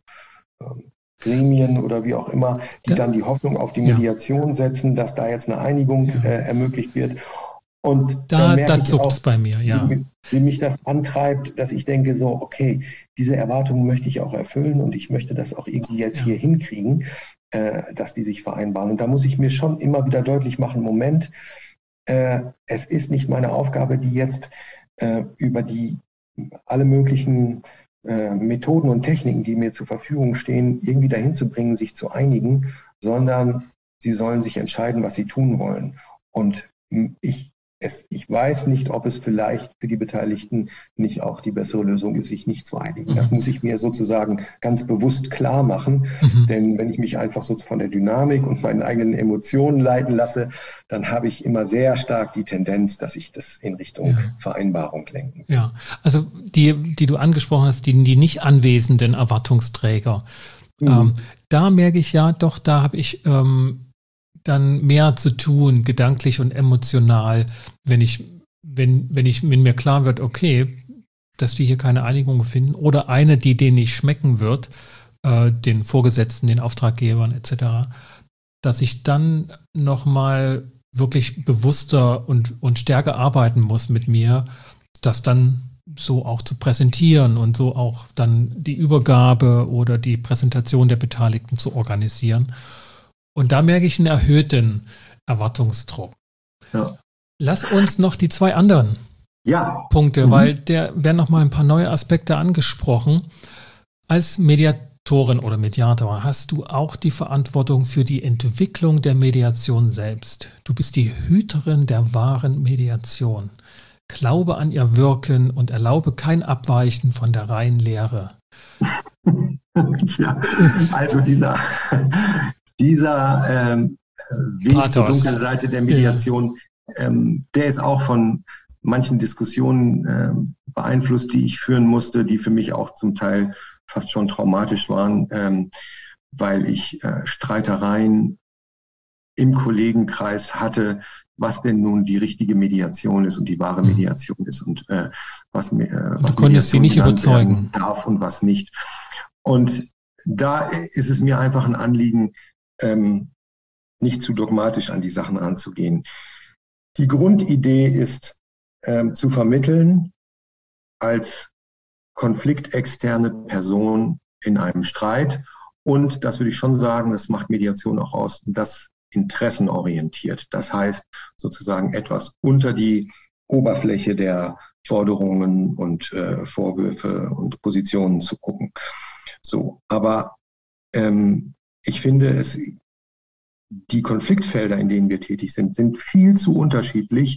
[SPEAKER 1] Gremien oder wie auch immer, die ja. dann die Hoffnung auf die Mediation ja. setzen, dass da jetzt eine Einigung ja. äh, ermöglicht wird. Und
[SPEAKER 2] da, da zuckt es bei mir, ja.
[SPEAKER 1] Wie, wie mich das antreibt, dass ich denke so, okay, diese Erwartungen möchte ich auch erfüllen und ich möchte das auch irgendwie jetzt ja. hier hinkriegen, äh, dass die sich vereinbaren. Und da muss ich mir schon immer wieder deutlich machen, Moment, äh, es ist nicht meine Aufgabe, die jetzt äh, über die alle möglichen Methoden und Techniken, die mir zur Verfügung stehen, irgendwie dahin zu bringen, sich zu einigen, sondern sie sollen sich entscheiden, was sie tun wollen. Und ich, es, ich weiß nicht, ob es vielleicht für die Beteiligten nicht auch die bessere Lösung ist, sich nicht zu einigen. Das muss ich mir sozusagen ganz bewusst klar machen, mhm. denn wenn ich mich einfach so von der Dynamik und meinen eigenen Emotionen leiten lasse, dann habe ich immer sehr stark die Tendenz, dass ich das in Richtung ja. Vereinbarung lenke.
[SPEAKER 2] Ja, also die, die du angesprochen hast, die, die nicht anwesenden Erwartungsträger, mhm. ähm, da merke ich ja doch, da habe ich ähm, dann mehr zu tun, gedanklich und emotional, wenn ich, wenn, wenn ich, wenn mir klar wird, okay, dass wir hier keine Einigung finden oder eine, die denen nicht schmecken wird, äh, den Vorgesetzten, den Auftraggebern et cetera, dass ich dann nochmal wirklich bewusster und, und stärker arbeiten muss mit mir, das dann so auch zu präsentieren und so auch dann die Übergabe oder die Präsentation der Beteiligten zu organisieren. Und da merke ich einen erhöhten Erwartungsdruck. Ja. Lass uns noch die zwei anderen
[SPEAKER 1] ja.
[SPEAKER 2] Punkte,
[SPEAKER 1] mhm.
[SPEAKER 2] weil der werden noch mal ein paar neue Aspekte angesprochen. Als Mediatorin oder Mediator hast du auch die Verantwortung für die Entwicklung der Mediation selbst. Du bist die Hüterin der wahren Mediation. Glaube an ihr Wirken und erlaube kein Abweichen von der reinen Lehre.
[SPEAKER 1] Ja, also dieser, dieser ähm, Weg Pathos. Zur dunklen Seite der Mediation, ja. ähm, der ist auch von manchen Diskussionen ähm, beeinflusst, die ich führen musste, die für mich auch zum Teil fast schon traumatisch waren, ähm, weil ich äh, Streitereien im Kollegenkreis hatte, was denn nun die richtige Mediation ist und die wahre Mediation ist und äh, was, äh, was
[SPEAKER 2] du konntest sie nicht überzeugen
[SPEAKER 1] darf und was nicht. Und da ist es mir einfach ein Anliegen, ähm, nicht zu dogmatisch an die Sachen ranzugehen. Die Grundidee ist, ähm, zu vermitteln als konfliktexterne Person in einem Streit. Und das würde ich schon sagen, das macht Mediation auch aus, das interessenorientiert. Das heißt sozusagen etwas unter die Oberfläche der Forderungen und äh, Vorwürfe und Positionen zu gucken. So, aber ähm, ich finde, es, die Konfliktfelder, in denen wir tätig sind, sind viel zu unterschiedlich,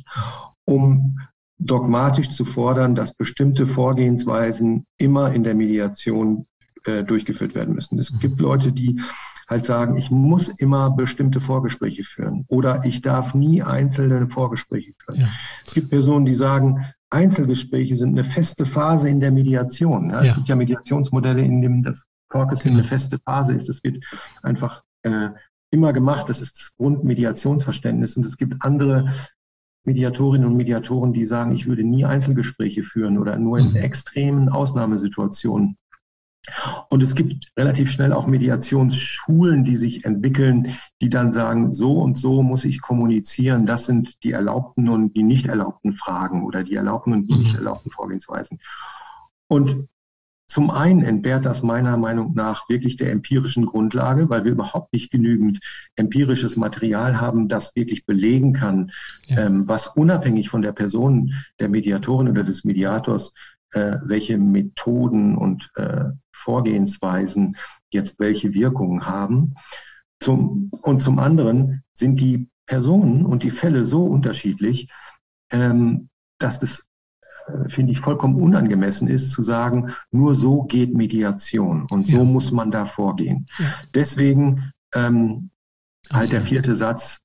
[SPEAKER 1] um dogmatisch zu fordern, dass bestimmte Vorgehensweisen immer in der Mediation äh, durchgeführt werden müssen. Es gibt Leute, die halt sagen, ich muss immer bestimmte Vorgespräche führen oder ich darf nie einzelne Vorgespräche führen. Ja. Es gibt Personen, die sagen, Einzelgespräche sind eine feste Phase in der Mediation. Ja? Ja. Es gibt ja Mediationsmodelle, in denen das Caucusing genau. eine feste Phase ist. Das wird einfach äh, immer gemacht. Das ist das Grundmediationsverständnis. Und es gibt andere Mediatorinnen und Mediatoren, die sagen, ich würde nie Einzelgespräche führen oder nur in mhm. extremen Ausnahmesituationen. Und es gibt relativ schnell auch Mediationsschulen, die sich entwickeln, die dann sagen, so und so muss ich kommunizieren. Das sind die erlaubten und die nicht erlaubten Fragen oder die erlaubten und die mhm. nicht erlaubten Vorgehensweisen. Und zum einen entbehrt das meiner Meinung nach wirklich der empirischen Grundlage, weil wir überhaupt nicht genügend empirisches Material haben, das wirklich belegen kann, ja. ähm, was unabhängig von der Person der Mediatorin oder des Mediators, äh, welche Methoden und äh, Vorgehensweisen jetzt welche Wirkungen haben. Zum, und zum anderen sind die Personen und die Fälle so unterschiedlich, ähm, dass das finde ich, vollkommen unangemessen ist, zu sagen, nur so geht Mediation und so ja. muss man da vorgehen. Ja. Deswegen ähm, halt der vierte Satz,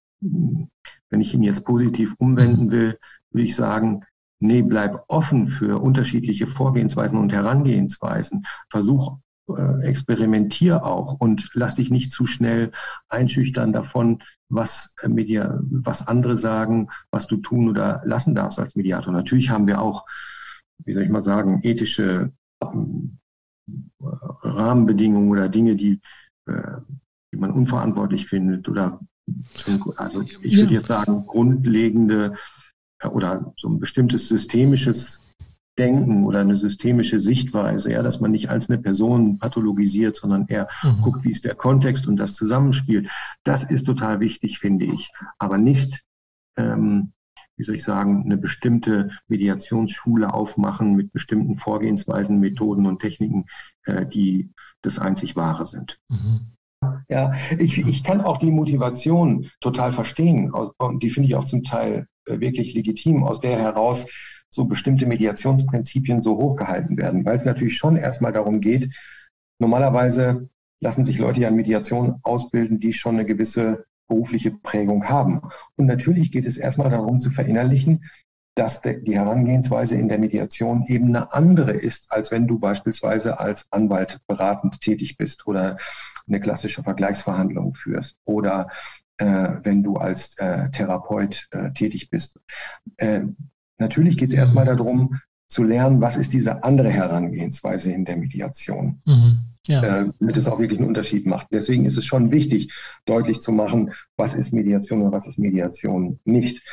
[SPEAKER 1] wenn ich ihn jetzt positiv umwenden will, würde ich sagen, nee, bleib offen für unterschiedliche Vorgehensweisen und Herangehensweisen. Versuch, äh, experimentier auch und lass dich nicht zu schnell einschüchtern davon, was, äh, Media, was andere sagen, was du tun oder lassen darfst als Mediator. Natürlich haben wir auch, wie soll ich mal sagen, ethische ähm, Rahmenbedingungen oder Dinge, die, äh, die man unverantwortlich findet oder also ich ja. würde jetzt sagen, grundlegende oder so ein bestimmtes systemisches Denken oder eine systemische Sichtweise, ja, dass man nicht einzelne Personen pathologisiert, sondern eher mhm. guckt, wie ist der Kontext und das Zusammenspiel. Das ist total wichtig, finde ich. Aber nicht, ähm, wie soll ich sagen, eine bestimmte Mediationsschule aufmachen mit bestimmten Vorgehensweisen, Methoden und Techniken, äh, die das einzig Wahre sind. Mhm. Ja, ich, ich kann auch die Motivation total verstehen. Und die finde ich auch zum Teil wirklich legitim, aus der heraus so bestimmte Mediationsprinzipien so hochgehalten werden, weil es natürlich schon erstmal darum geht, normalerweise lassen sich Leute ja in Mediation ausbilden, die schon eine gewisse berufliche Prägung haben. Und natürlich geht es erstmal darum zu verinnerlichen, dass die Herangehensweise in der Mediation eben eine andere ist, als wenn du beispielsweise als Anwalt beratend tätig bist oder eine klassische Vergleichsverhandlung führst oder äh, wenn du als äh, Therapeut äh, tätig bist. Äh, natürlich geht es erstmal darum, zu lernen, was ist diese andere Herangehensweise in der Mediation, mhm. ja. äh, damit es auch wirklich einen Unterschied macht. Deswegen ist es schon wichtig, deutlich zu machen, was ist Mediation und was ist Mediation nicht.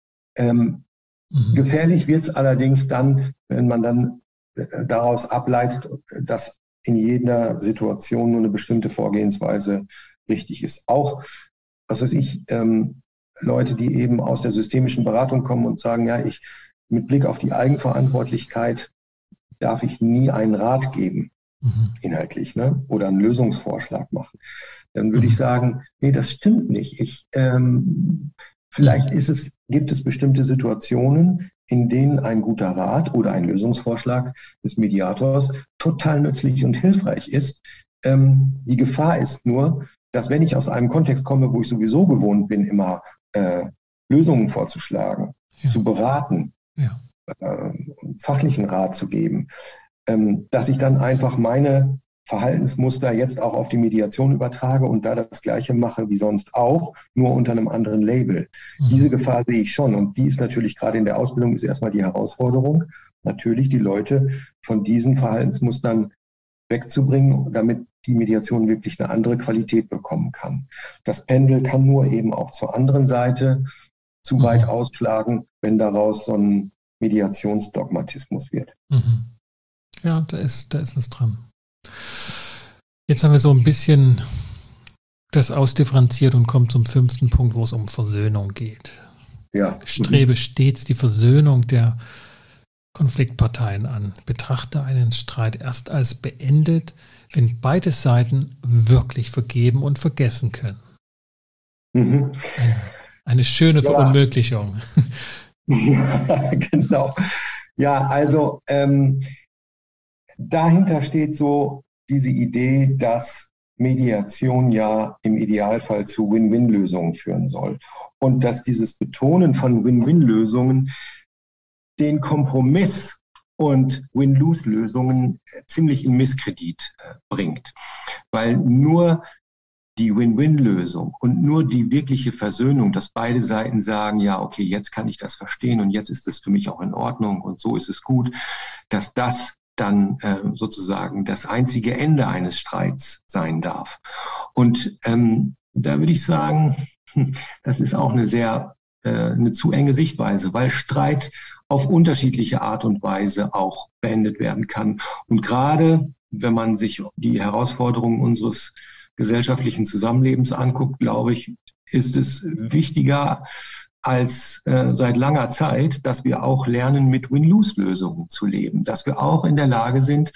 [SPEAKER 1] Ähm, mhm. Gefährlich wird es allerdings dann, wenn man dann äh, daraus ableitet, dass in jeder Situation nur eine bestimmte Vorgehensweise richtig ist. Auch, was weiß ich, ähm, Leute, die eben aus der systemischen Beratung kommen und sagen, ja, ich mit Blick auf die Eigenverantwortlichkeit darf ich nie einen Rat geben. mhm. inhaltlich, ne? Oder einen Lösungsvorschlag machen. Dann würde mhm. ich sagen, nee, das stimmt nicht. Ich, ähm, vielleicht ist es, gibt es bestimmte Situationen, in denen ein guter Rat oder ein Lösungsvorschlag des Mediators total nützlich und hilfreich ist. Ähm, die Gefahr ist nur, dass wenn ich aus einem Kontext komme, wo ich sowieso gewohnt bin, immer äh, Lösungen vorzuschlagen, ja. zu beraten, ja. äh, fachlichen Rat zu geben, ähm, dass ich dann einfach meine Verhaltensmuster jetzt auch auf die Mediation übertrage und da das Gleiche mache wie sonst auch, nur unter einem anderen Label. Mhm. Diese Gefahr sehe ich schon und die ist natürlich gerade in der Ausbildung ist erstmal die Herausforderung, natürlich die Leute von diesen Verhaltensmustern wegzubringen, damit die Mediation wirklich eine andere Qualität bekommen kann. Das Pendel kann nur eben auch zur anderen Seite zu mhm. weit ausschlagen, wenn daraus so ein Mediationsdogmatismus wird.
[SPEAKER 2] Mhm. Ja, da ist, da ist was dran. Jetzt haben wir so ein bisschen das ausdifferenziert und kommen zum fünften Punkt, wo es um Versöhnung geht.
[SPEAKER 1] Ja.
[SPEAKER 2] Strebe stets die Versöhnung der Konfliktparteien an. Betrachte einen Streit erst als beendet, wenn beide Seiten wirklich vergeben und vergessen können. Mhm. Eine, eine schöne ja. Verunmöglichung.
[SPEAKER 1] Ja, genau. Ja, also ähm, dahinter steht so diese Idee, dass Mediation ja im Idealfall zu Win-Win-Lösungen führen soll. Und dass dieses Betonen von Win-Win-Lösungen den Kompromiss und Win-Lose-Lösungen ziemlich in Misskredit äh, bringt. Weil nur die Win-Win-Lösung und nur die wirkliche Versöhnung, dass beide Seiten sagen, ja, okay, jetzt kann ich das verstehen und jetzt ist es für mich auch in Ordnung und so ist es gut, dass das dann äh, sozusagen das einzige Ende eines Streits sein darf. Und ähm, da würde ich sagen, das ist auch eine sehr äh, eine zu enge Sichtweise, weil Streit auf unterschiedliche Art und Weise auch beendet werden kann. Und gerade wenn man sich die Herausforderungen unseres gesellschaftlichen Zusammenlebens anguckt, glaube ich, ist es wichtiger als äh, seit langer Zeit, dass wir auch lernen, mit Win-Lose-Lösungen zu leben, dass wir auch in der Lage sind,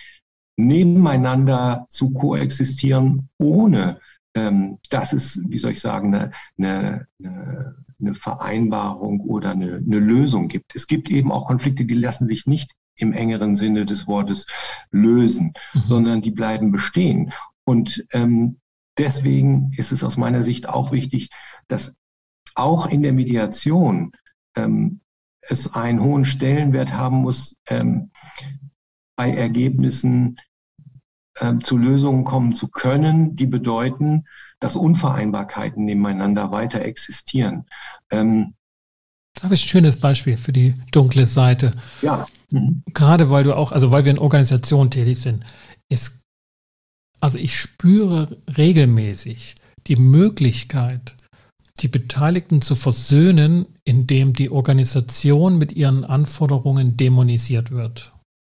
[SPEAKER 1] nebeneinander zu koexistieren, ohne ähm, dass es, wie soll ich sagen, eine, eine, eine Vereinbarung oder eine, eine Lösung gibt. Es gibt eben auch Konflikte, die lassen sich nicht im engeren Sinne des Wortes lösen, mhm. sondern die bleiben bestehen. Und ähm, deswegen ist es aus meiner Sicht auch wichtig, dass auch in der Mediation ähm, es einen hohen Stellenwert haben muss, ähm, bei Ergebnissen ähm, zu Lösungen kommen zu können, die bedeuten, dass Unvereinbarkeiten nebeneinander weiter existieren. Ähm,
[SPEAKER 2] da habe ich ein schönes Beispiel für die dunkle Seite.
[SPEAKER 1] Ja. Mhm.
[SPEAKER 2] Gerade weil du auch, also weil wir in Organisationen tätig sind, ist, also ich spüre regelmäßig die Möglichkeit, die Beteiligten zu versöhnen, indem die Organisation mit ihren Anforderungen dämonisiert wird.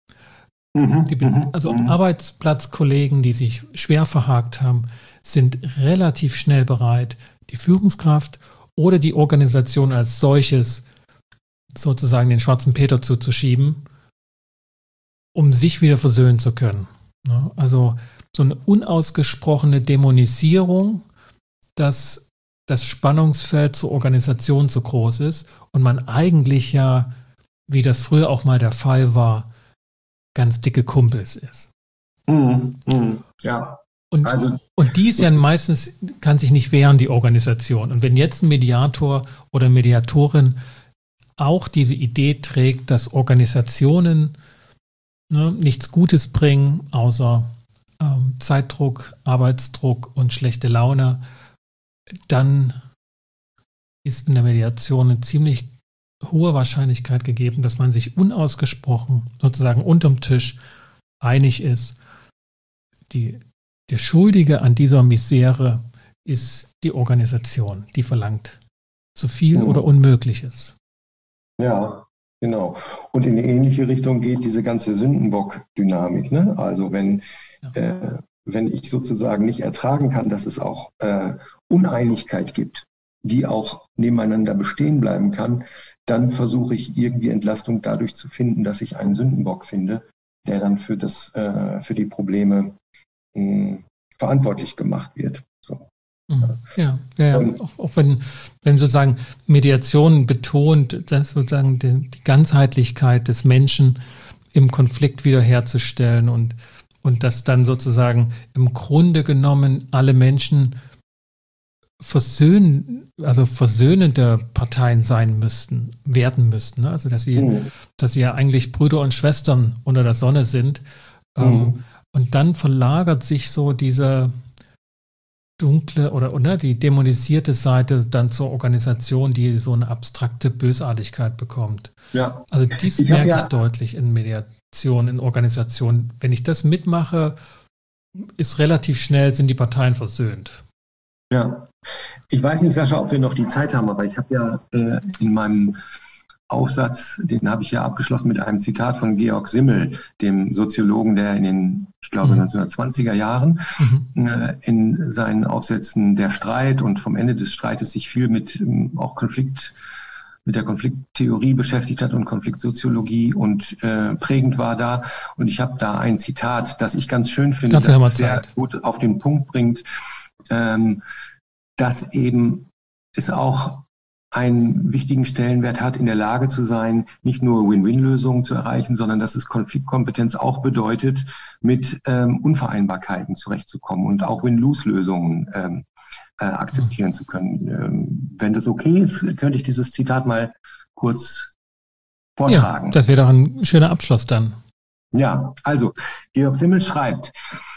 [SPEAKER 1] Mhm,
[SPEAKER 2] die, also mhm. Arbeitsplatzkollegen, die sich schwer verhakt haben, sind relativ schnell bereit, die Führungskraft oder die Organisation als solches sozusagen den schwarzen Peter zuzuschieben, um sich wieder versöhnen zu können. Also so eine unausgesprochene Dämonisierung, dass das Spannungsfeld zur Organisation zu groß ist und man eigentlich ja, wie das früher auch mal der Fall war, ganz dicke Kumpels ist.
[SPEAKER 1] Mhm, mh, ja.
[SPEAKER 2] Und, also, und die ist ja meistens, kann sich nicht wehren, die Organisation. Und wenn jetzt ein Mediator oder Mediatorin auch diese Idee trägt, dass Organisationen ne, nichts Gutes bringen, außer ähm, Zeitdruck, Arbeitsdruck und schlechte Laune, dann ist in der Mediation eine ziemlich hohe Wahrscheinlichkeit gegeben, dass man sich unausgesprochen sozusagen unterm Tisch einig ist. Die, der Schuldige an dieser Misere ist die Organisation, die verlangt zu viel mhm. oder Unmögliches.
[SPEAKER 1] Ja, genau. Und in eine ähnliche Richtung geht diese ganze Sündenbock-Dynamik. Ne? Also wenn, ja. äh, wenn ich sozusagen nicht ertragen kann, dass es auch äh, Uneinigkeit gibt, die auch nebeneinander bestehen bleiben kann, dann versuche ich irgendwie Entlastung dadurch zu finden, dass ich einen Sündenbock finde, der dann für, das, äh, für die Probleme mh, verantwortlich gemacht wird. So.
[SPEAKER 2] Ja, ja, ja.
[SPEAKER 1] Und,
[SPEAKER 2] auch, auch wenn, wenn sozusagen Mediation betont, dass sozusagen die, die Ganzheitlichkeit des Menschen im Konflikt wiederherzustellen und, und dass dann sozusagen im Grunde genommen alle Menschen versöhnen, also versöhnende Parteien sein müssten, werden müssten. Ne? Also dass sie, mhm. dass sie ja eigentlich Brüder und Schwestern unter der Sonne sind. Mhm. Ähm, und dann verlagert sich so diese dunkle oder, oder die dämonisierte Seite dann zur Organisation, die so eine abstrakte Bösartigkeit bekommt.
[SPEAKER 1] Ja.
[SPEAKER 2] Also dies ich merke ja, ich deutlich in Mediation, in Organisationen. Wenn ich das mitmache, ist relativ schnell, sind die Parteien versöhnt.
[SPEAKER 1] Ja. Ich weiß nicht, Sascha, ob wir noch die Zeit haben, aber ich habe ja äh, in meinem Aufsatz, den habe ich ja abgeschlossen mit einem Zitat von Georg Simmel, dem Soziologen, der in den, ich glaube, mhm. neunzehnhundertzwanziger Jahren mhm. äh, in seinen Aufsätzen Der Streit und vom Ende des Streites sich viel mit ähm, auch Konflikt, mit der Konflikttheorie beschäftigt hat und Konfliktsoziologie und äh, prägend war da. Und ich habe da ein Zitat, das ich ganz schön finde,
[SPEAKER 2] Dafür
[SPEAKER 1] das sehr gut auf den Punkt bringt, ähm, dass eben es auch einen wichtigen Stellenwert hat, in der Lage zu sein, nicht nur Win-Win-Lösungen zu erreichen, sondern dass es Konfliktkompetenz auch bedeutet, mit ähm, Unvereinbarkeiten zurechtzukommen und auch Win-Lose-Lösungen ähm, äh, akzeptieren zu können. Ähm, wenn das okay ist, könnte ich dieses Zitat mal kurz vortragen.
[SPEAKER 2] Ja, das wäre doch ein schöner Abschluss dann.
[SPEAKER 1] Ja, also Georg Simmel schreibt: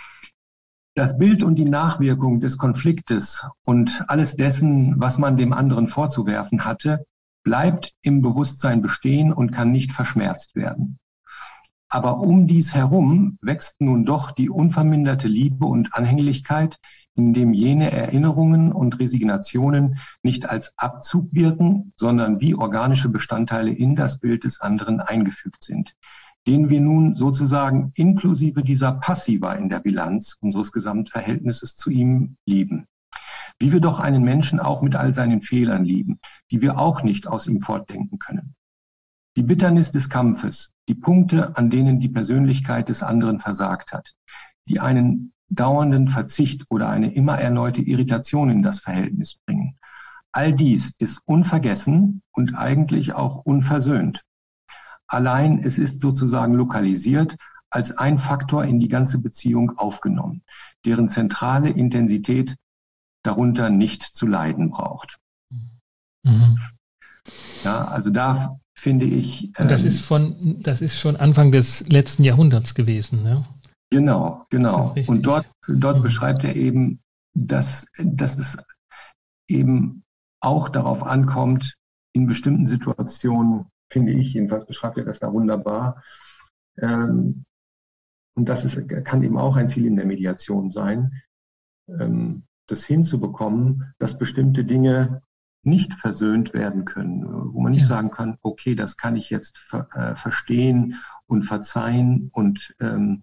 [SPEAKER 1] Das Bild und die Nachwirkung des Konfliktes und alles dessen, was man dem anderen vorzuwerfen hatte, bleibt im Bewusstsein bestehen und kann nicht verschmerzt werden. Aber um dies herum wächst nun doch die unverminderte Liebe und Anhänglichkeit, indem jene Erinnerungen und Resignationen nicht als Abzug wirken, sondern wie organische Bestandteile in das Bild des anderen eingefügt sind, den wir nun sozusagen inklusive dieser Passiva in der Bilanz unseres Gesamtverhältnisses zu ihm lieben. Wie wir doch einen Menschen auch mit all seinen Fehlern lieben, die wir auch nicht aus ihm fortdenken können. Die Bitternis des Kampfes, die Punkte, an denen die Persönlichkeit des anderen versagt hat, die einen dauernden Verzicht oder eine immer erneute Irritation in das Verhältnis bringen. All dies ist unvergessen und eigentlich auch unversöhnt. Allein es ist sozusagen lokalisiert, als ein Faktor in die ganze Beziehung aufgenommen, deren zentrale Intensität darunter nicht zu leiden braucht. Mhm. Ja, also da finde ich...
[SPEAKER 2] Und das
[SPEAKER 1] ähm,
[SPEAKER 2] ist von, das ist schon Anfang des letzten Jahrhunderts gewesen, ne?
[SPEAKER 1] Genau, genau. Und dort, dort
[SPEAKER 2] mhm.
[SPEAKER 1] beschreibt er eben, dass, dass es eben auch darauf ankommt, in bestimmten Situationen, finde ich, jedenfalls beschreibt er das da wunderbar. Ähm, und das ist, kann eben auch ein Ziel in der Mediation sein, ähm, das hinzubekommen, dass bestimmte Dinge nicht versöhnt werden können, wo man nicht ja. sagen kann, okay, das kann ich jetzt ver, äh, verstehen und verzeihen und ähm,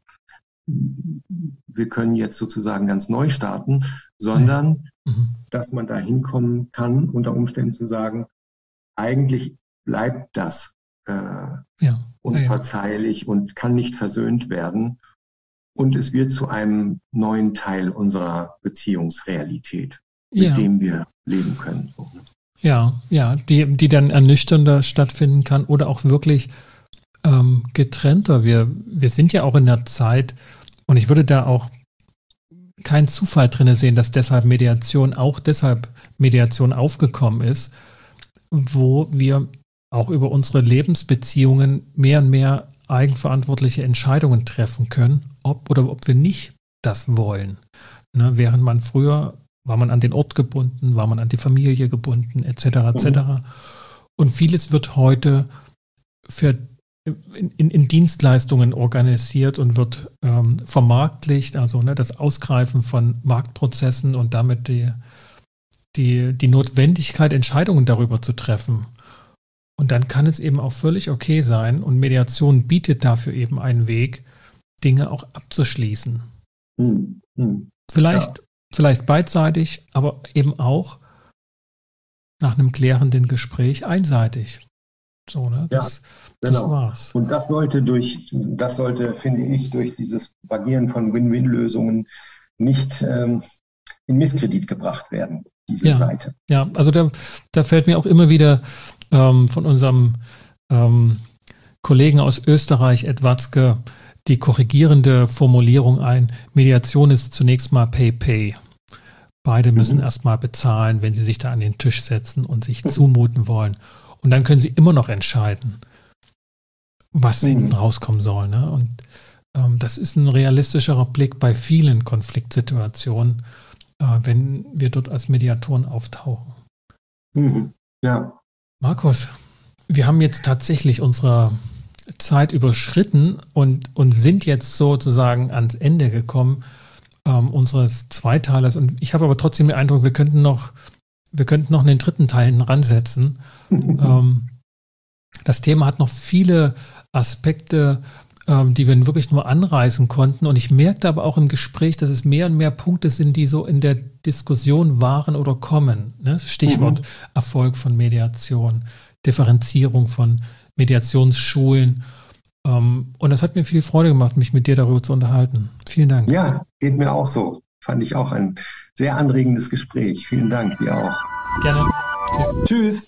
[SPEAKER 1] wir können jetzt sozusagen ganz neu starten, sondern mhm. dass man da hinkommen kann, unter Umständen zu sagen, eigentlich bleibt das äh, ja. unverzeihlich ja, ja. und kann nicht versöhnt werden. Und es wird zu einem neuen Teil unserer Beziehungsrealität, mit
[SPEAKER 2] ja.
[SPEAKER 1] dem wir leben können.
[SPEAKER 2] Ja, ja, die, die dann ernüchternder stattfinden kann oder auch wirklich ähm, getrennter. Wir, wir sind ja auch in der Zeit, und ich würde da auch keinen Zufall drin sehen, dass deshalb Mediation, auch deshalb Mediation aufgekommen ist, wo wir auch über unsere Lebensbeziehungen mehr und mehr eigenverantwortliche Entscheidungen treffen können, ob oder ob wir nicht das wollen. Ne, während man früher, war man an den Ort gebunden, war man an die Familie gebunden, et cetera et cetera. Mhm. Und vieles wird heute für In, in, in Dienstleistungen organisiert und wird ähm, vermarktlicht, also ne, das Ausgreifen von Marktprozessen und damit die, die, die Notwendigkeit, Entscheidungen darüber zu treffen. Und dann kann es eben auch völlig okay sein und Mediation bietet dafür eben einen Weg, Dinge auch abzuschließen.
[SPEAKER 1] Hm, hm.
[SPEAKER 2] Vielleicht, ja. vielleicht beidseitig, aber eben auch nach einem klärenden Gespräch einseitig. So, ne? Das,
[SPEAKER 1] ja, genau. Das war's. Und das sollte durch, das sollte, finde ich, durch dieses Propagieren von Win-Win-Lösungen nicht ähm, in Misskredit gebracht werden, diese
[SPEAKER 2] ja,
[SPEAKER 1] Seite.
[SPEAKER 2] Ja, also da, da fällt mir auch immer wieder ähm, von unserem ähm, Kollegen aus Österreich, Ed Watzke, die korrigierende Formulierung ein: Mediation ist zunächst mal Pay-Pay. Beide müssen mhm. erstmal bezahlen, wenn sie sich da an den Tisch setzen und sich zumuten wollen. Und dann können sie immer noch entscheiden, was mhm. hinten rauskommen soll. Ne? Und ähm, das ist ein realistischerer Blick bei vielen Konfliktsituationen, äh, wenn wir dort als Mediatoren auftauchen.
[SPEAKER 1] Mhm. Ja.
[SPEAKER 2] Markus, wir haben jetzt tatsächlich unsere Zeit überschritten und, und sind jetzt sozusagen ans Ende gekommen ähm, unseres Zweiteilers. Und ich habe aber trotzdem den Eindruck, wir könnten noch, wir könnten noch einen dritten Teil hinten ransetzen. ähm, das Thema hat noch viele Aspekte, ähm, die wir wirklich nur anreißen konnten. Und ich merkte aber auch im Gespräch, dass es mehr und mehr Punkte sind, die so in der Diskussion waren oder kommen. Ne? Stichwort mhm. Erfolg von Mediation, Differenzierung von Mediationsschulen. Ähm, und das hat mir viel Freude gemacht, mich mit dir darüber zu unterhalten. Vielen Dank.
[SPEAKER 1] Ja, geht mir auch so. Fand ich auch ein sehr anregendes Gespräch. Vielen Dank, dir auch.
[SPEAKER 2] Gerne.
[SPEAKER 1] Tschüss. Tschüss.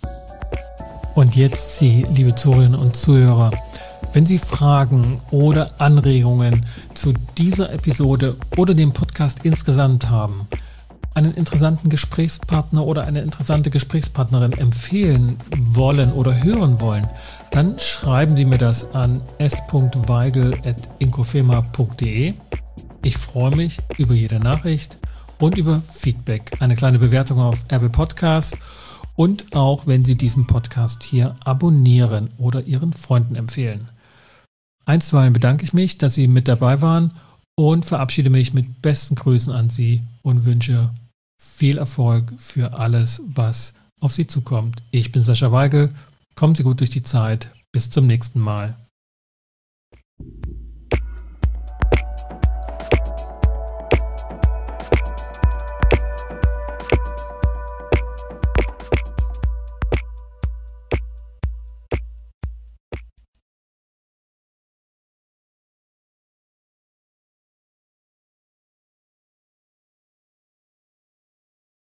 [SPEAKER 2] Und jetzt Sie, liebe Zuhörerinnen und Zuhörer, wenn Sie Fragen oder Anregungen zu dieser Episode oder dem Podcast insgesamt haben, einen interessanten Gesprächspartner oder eine interessante Gesprächspartnerin empfehlen wollen oder hören wollen, dann schreiben Sie mir das an s punkt weigel at inkofema punkt de. Ich freue mich über jede Nachricht und über Feedback, eine kleine Bewertung auf Apple Podcasts und auch, wenn Sie diesen Podcast hier abonnieren oder Ihren Freunden empfehlen. Einstweilen bedanke ich mich, dass Sie mit dabei waren und verabschiede mich mit besten Grüßen an Sie und wünsche viel Erfolg für alles, was auf Sie zukommt. Ich bin Sascha Weigel. Kommen Sie gut durch die Zeit. Bis zum nächsten Mal.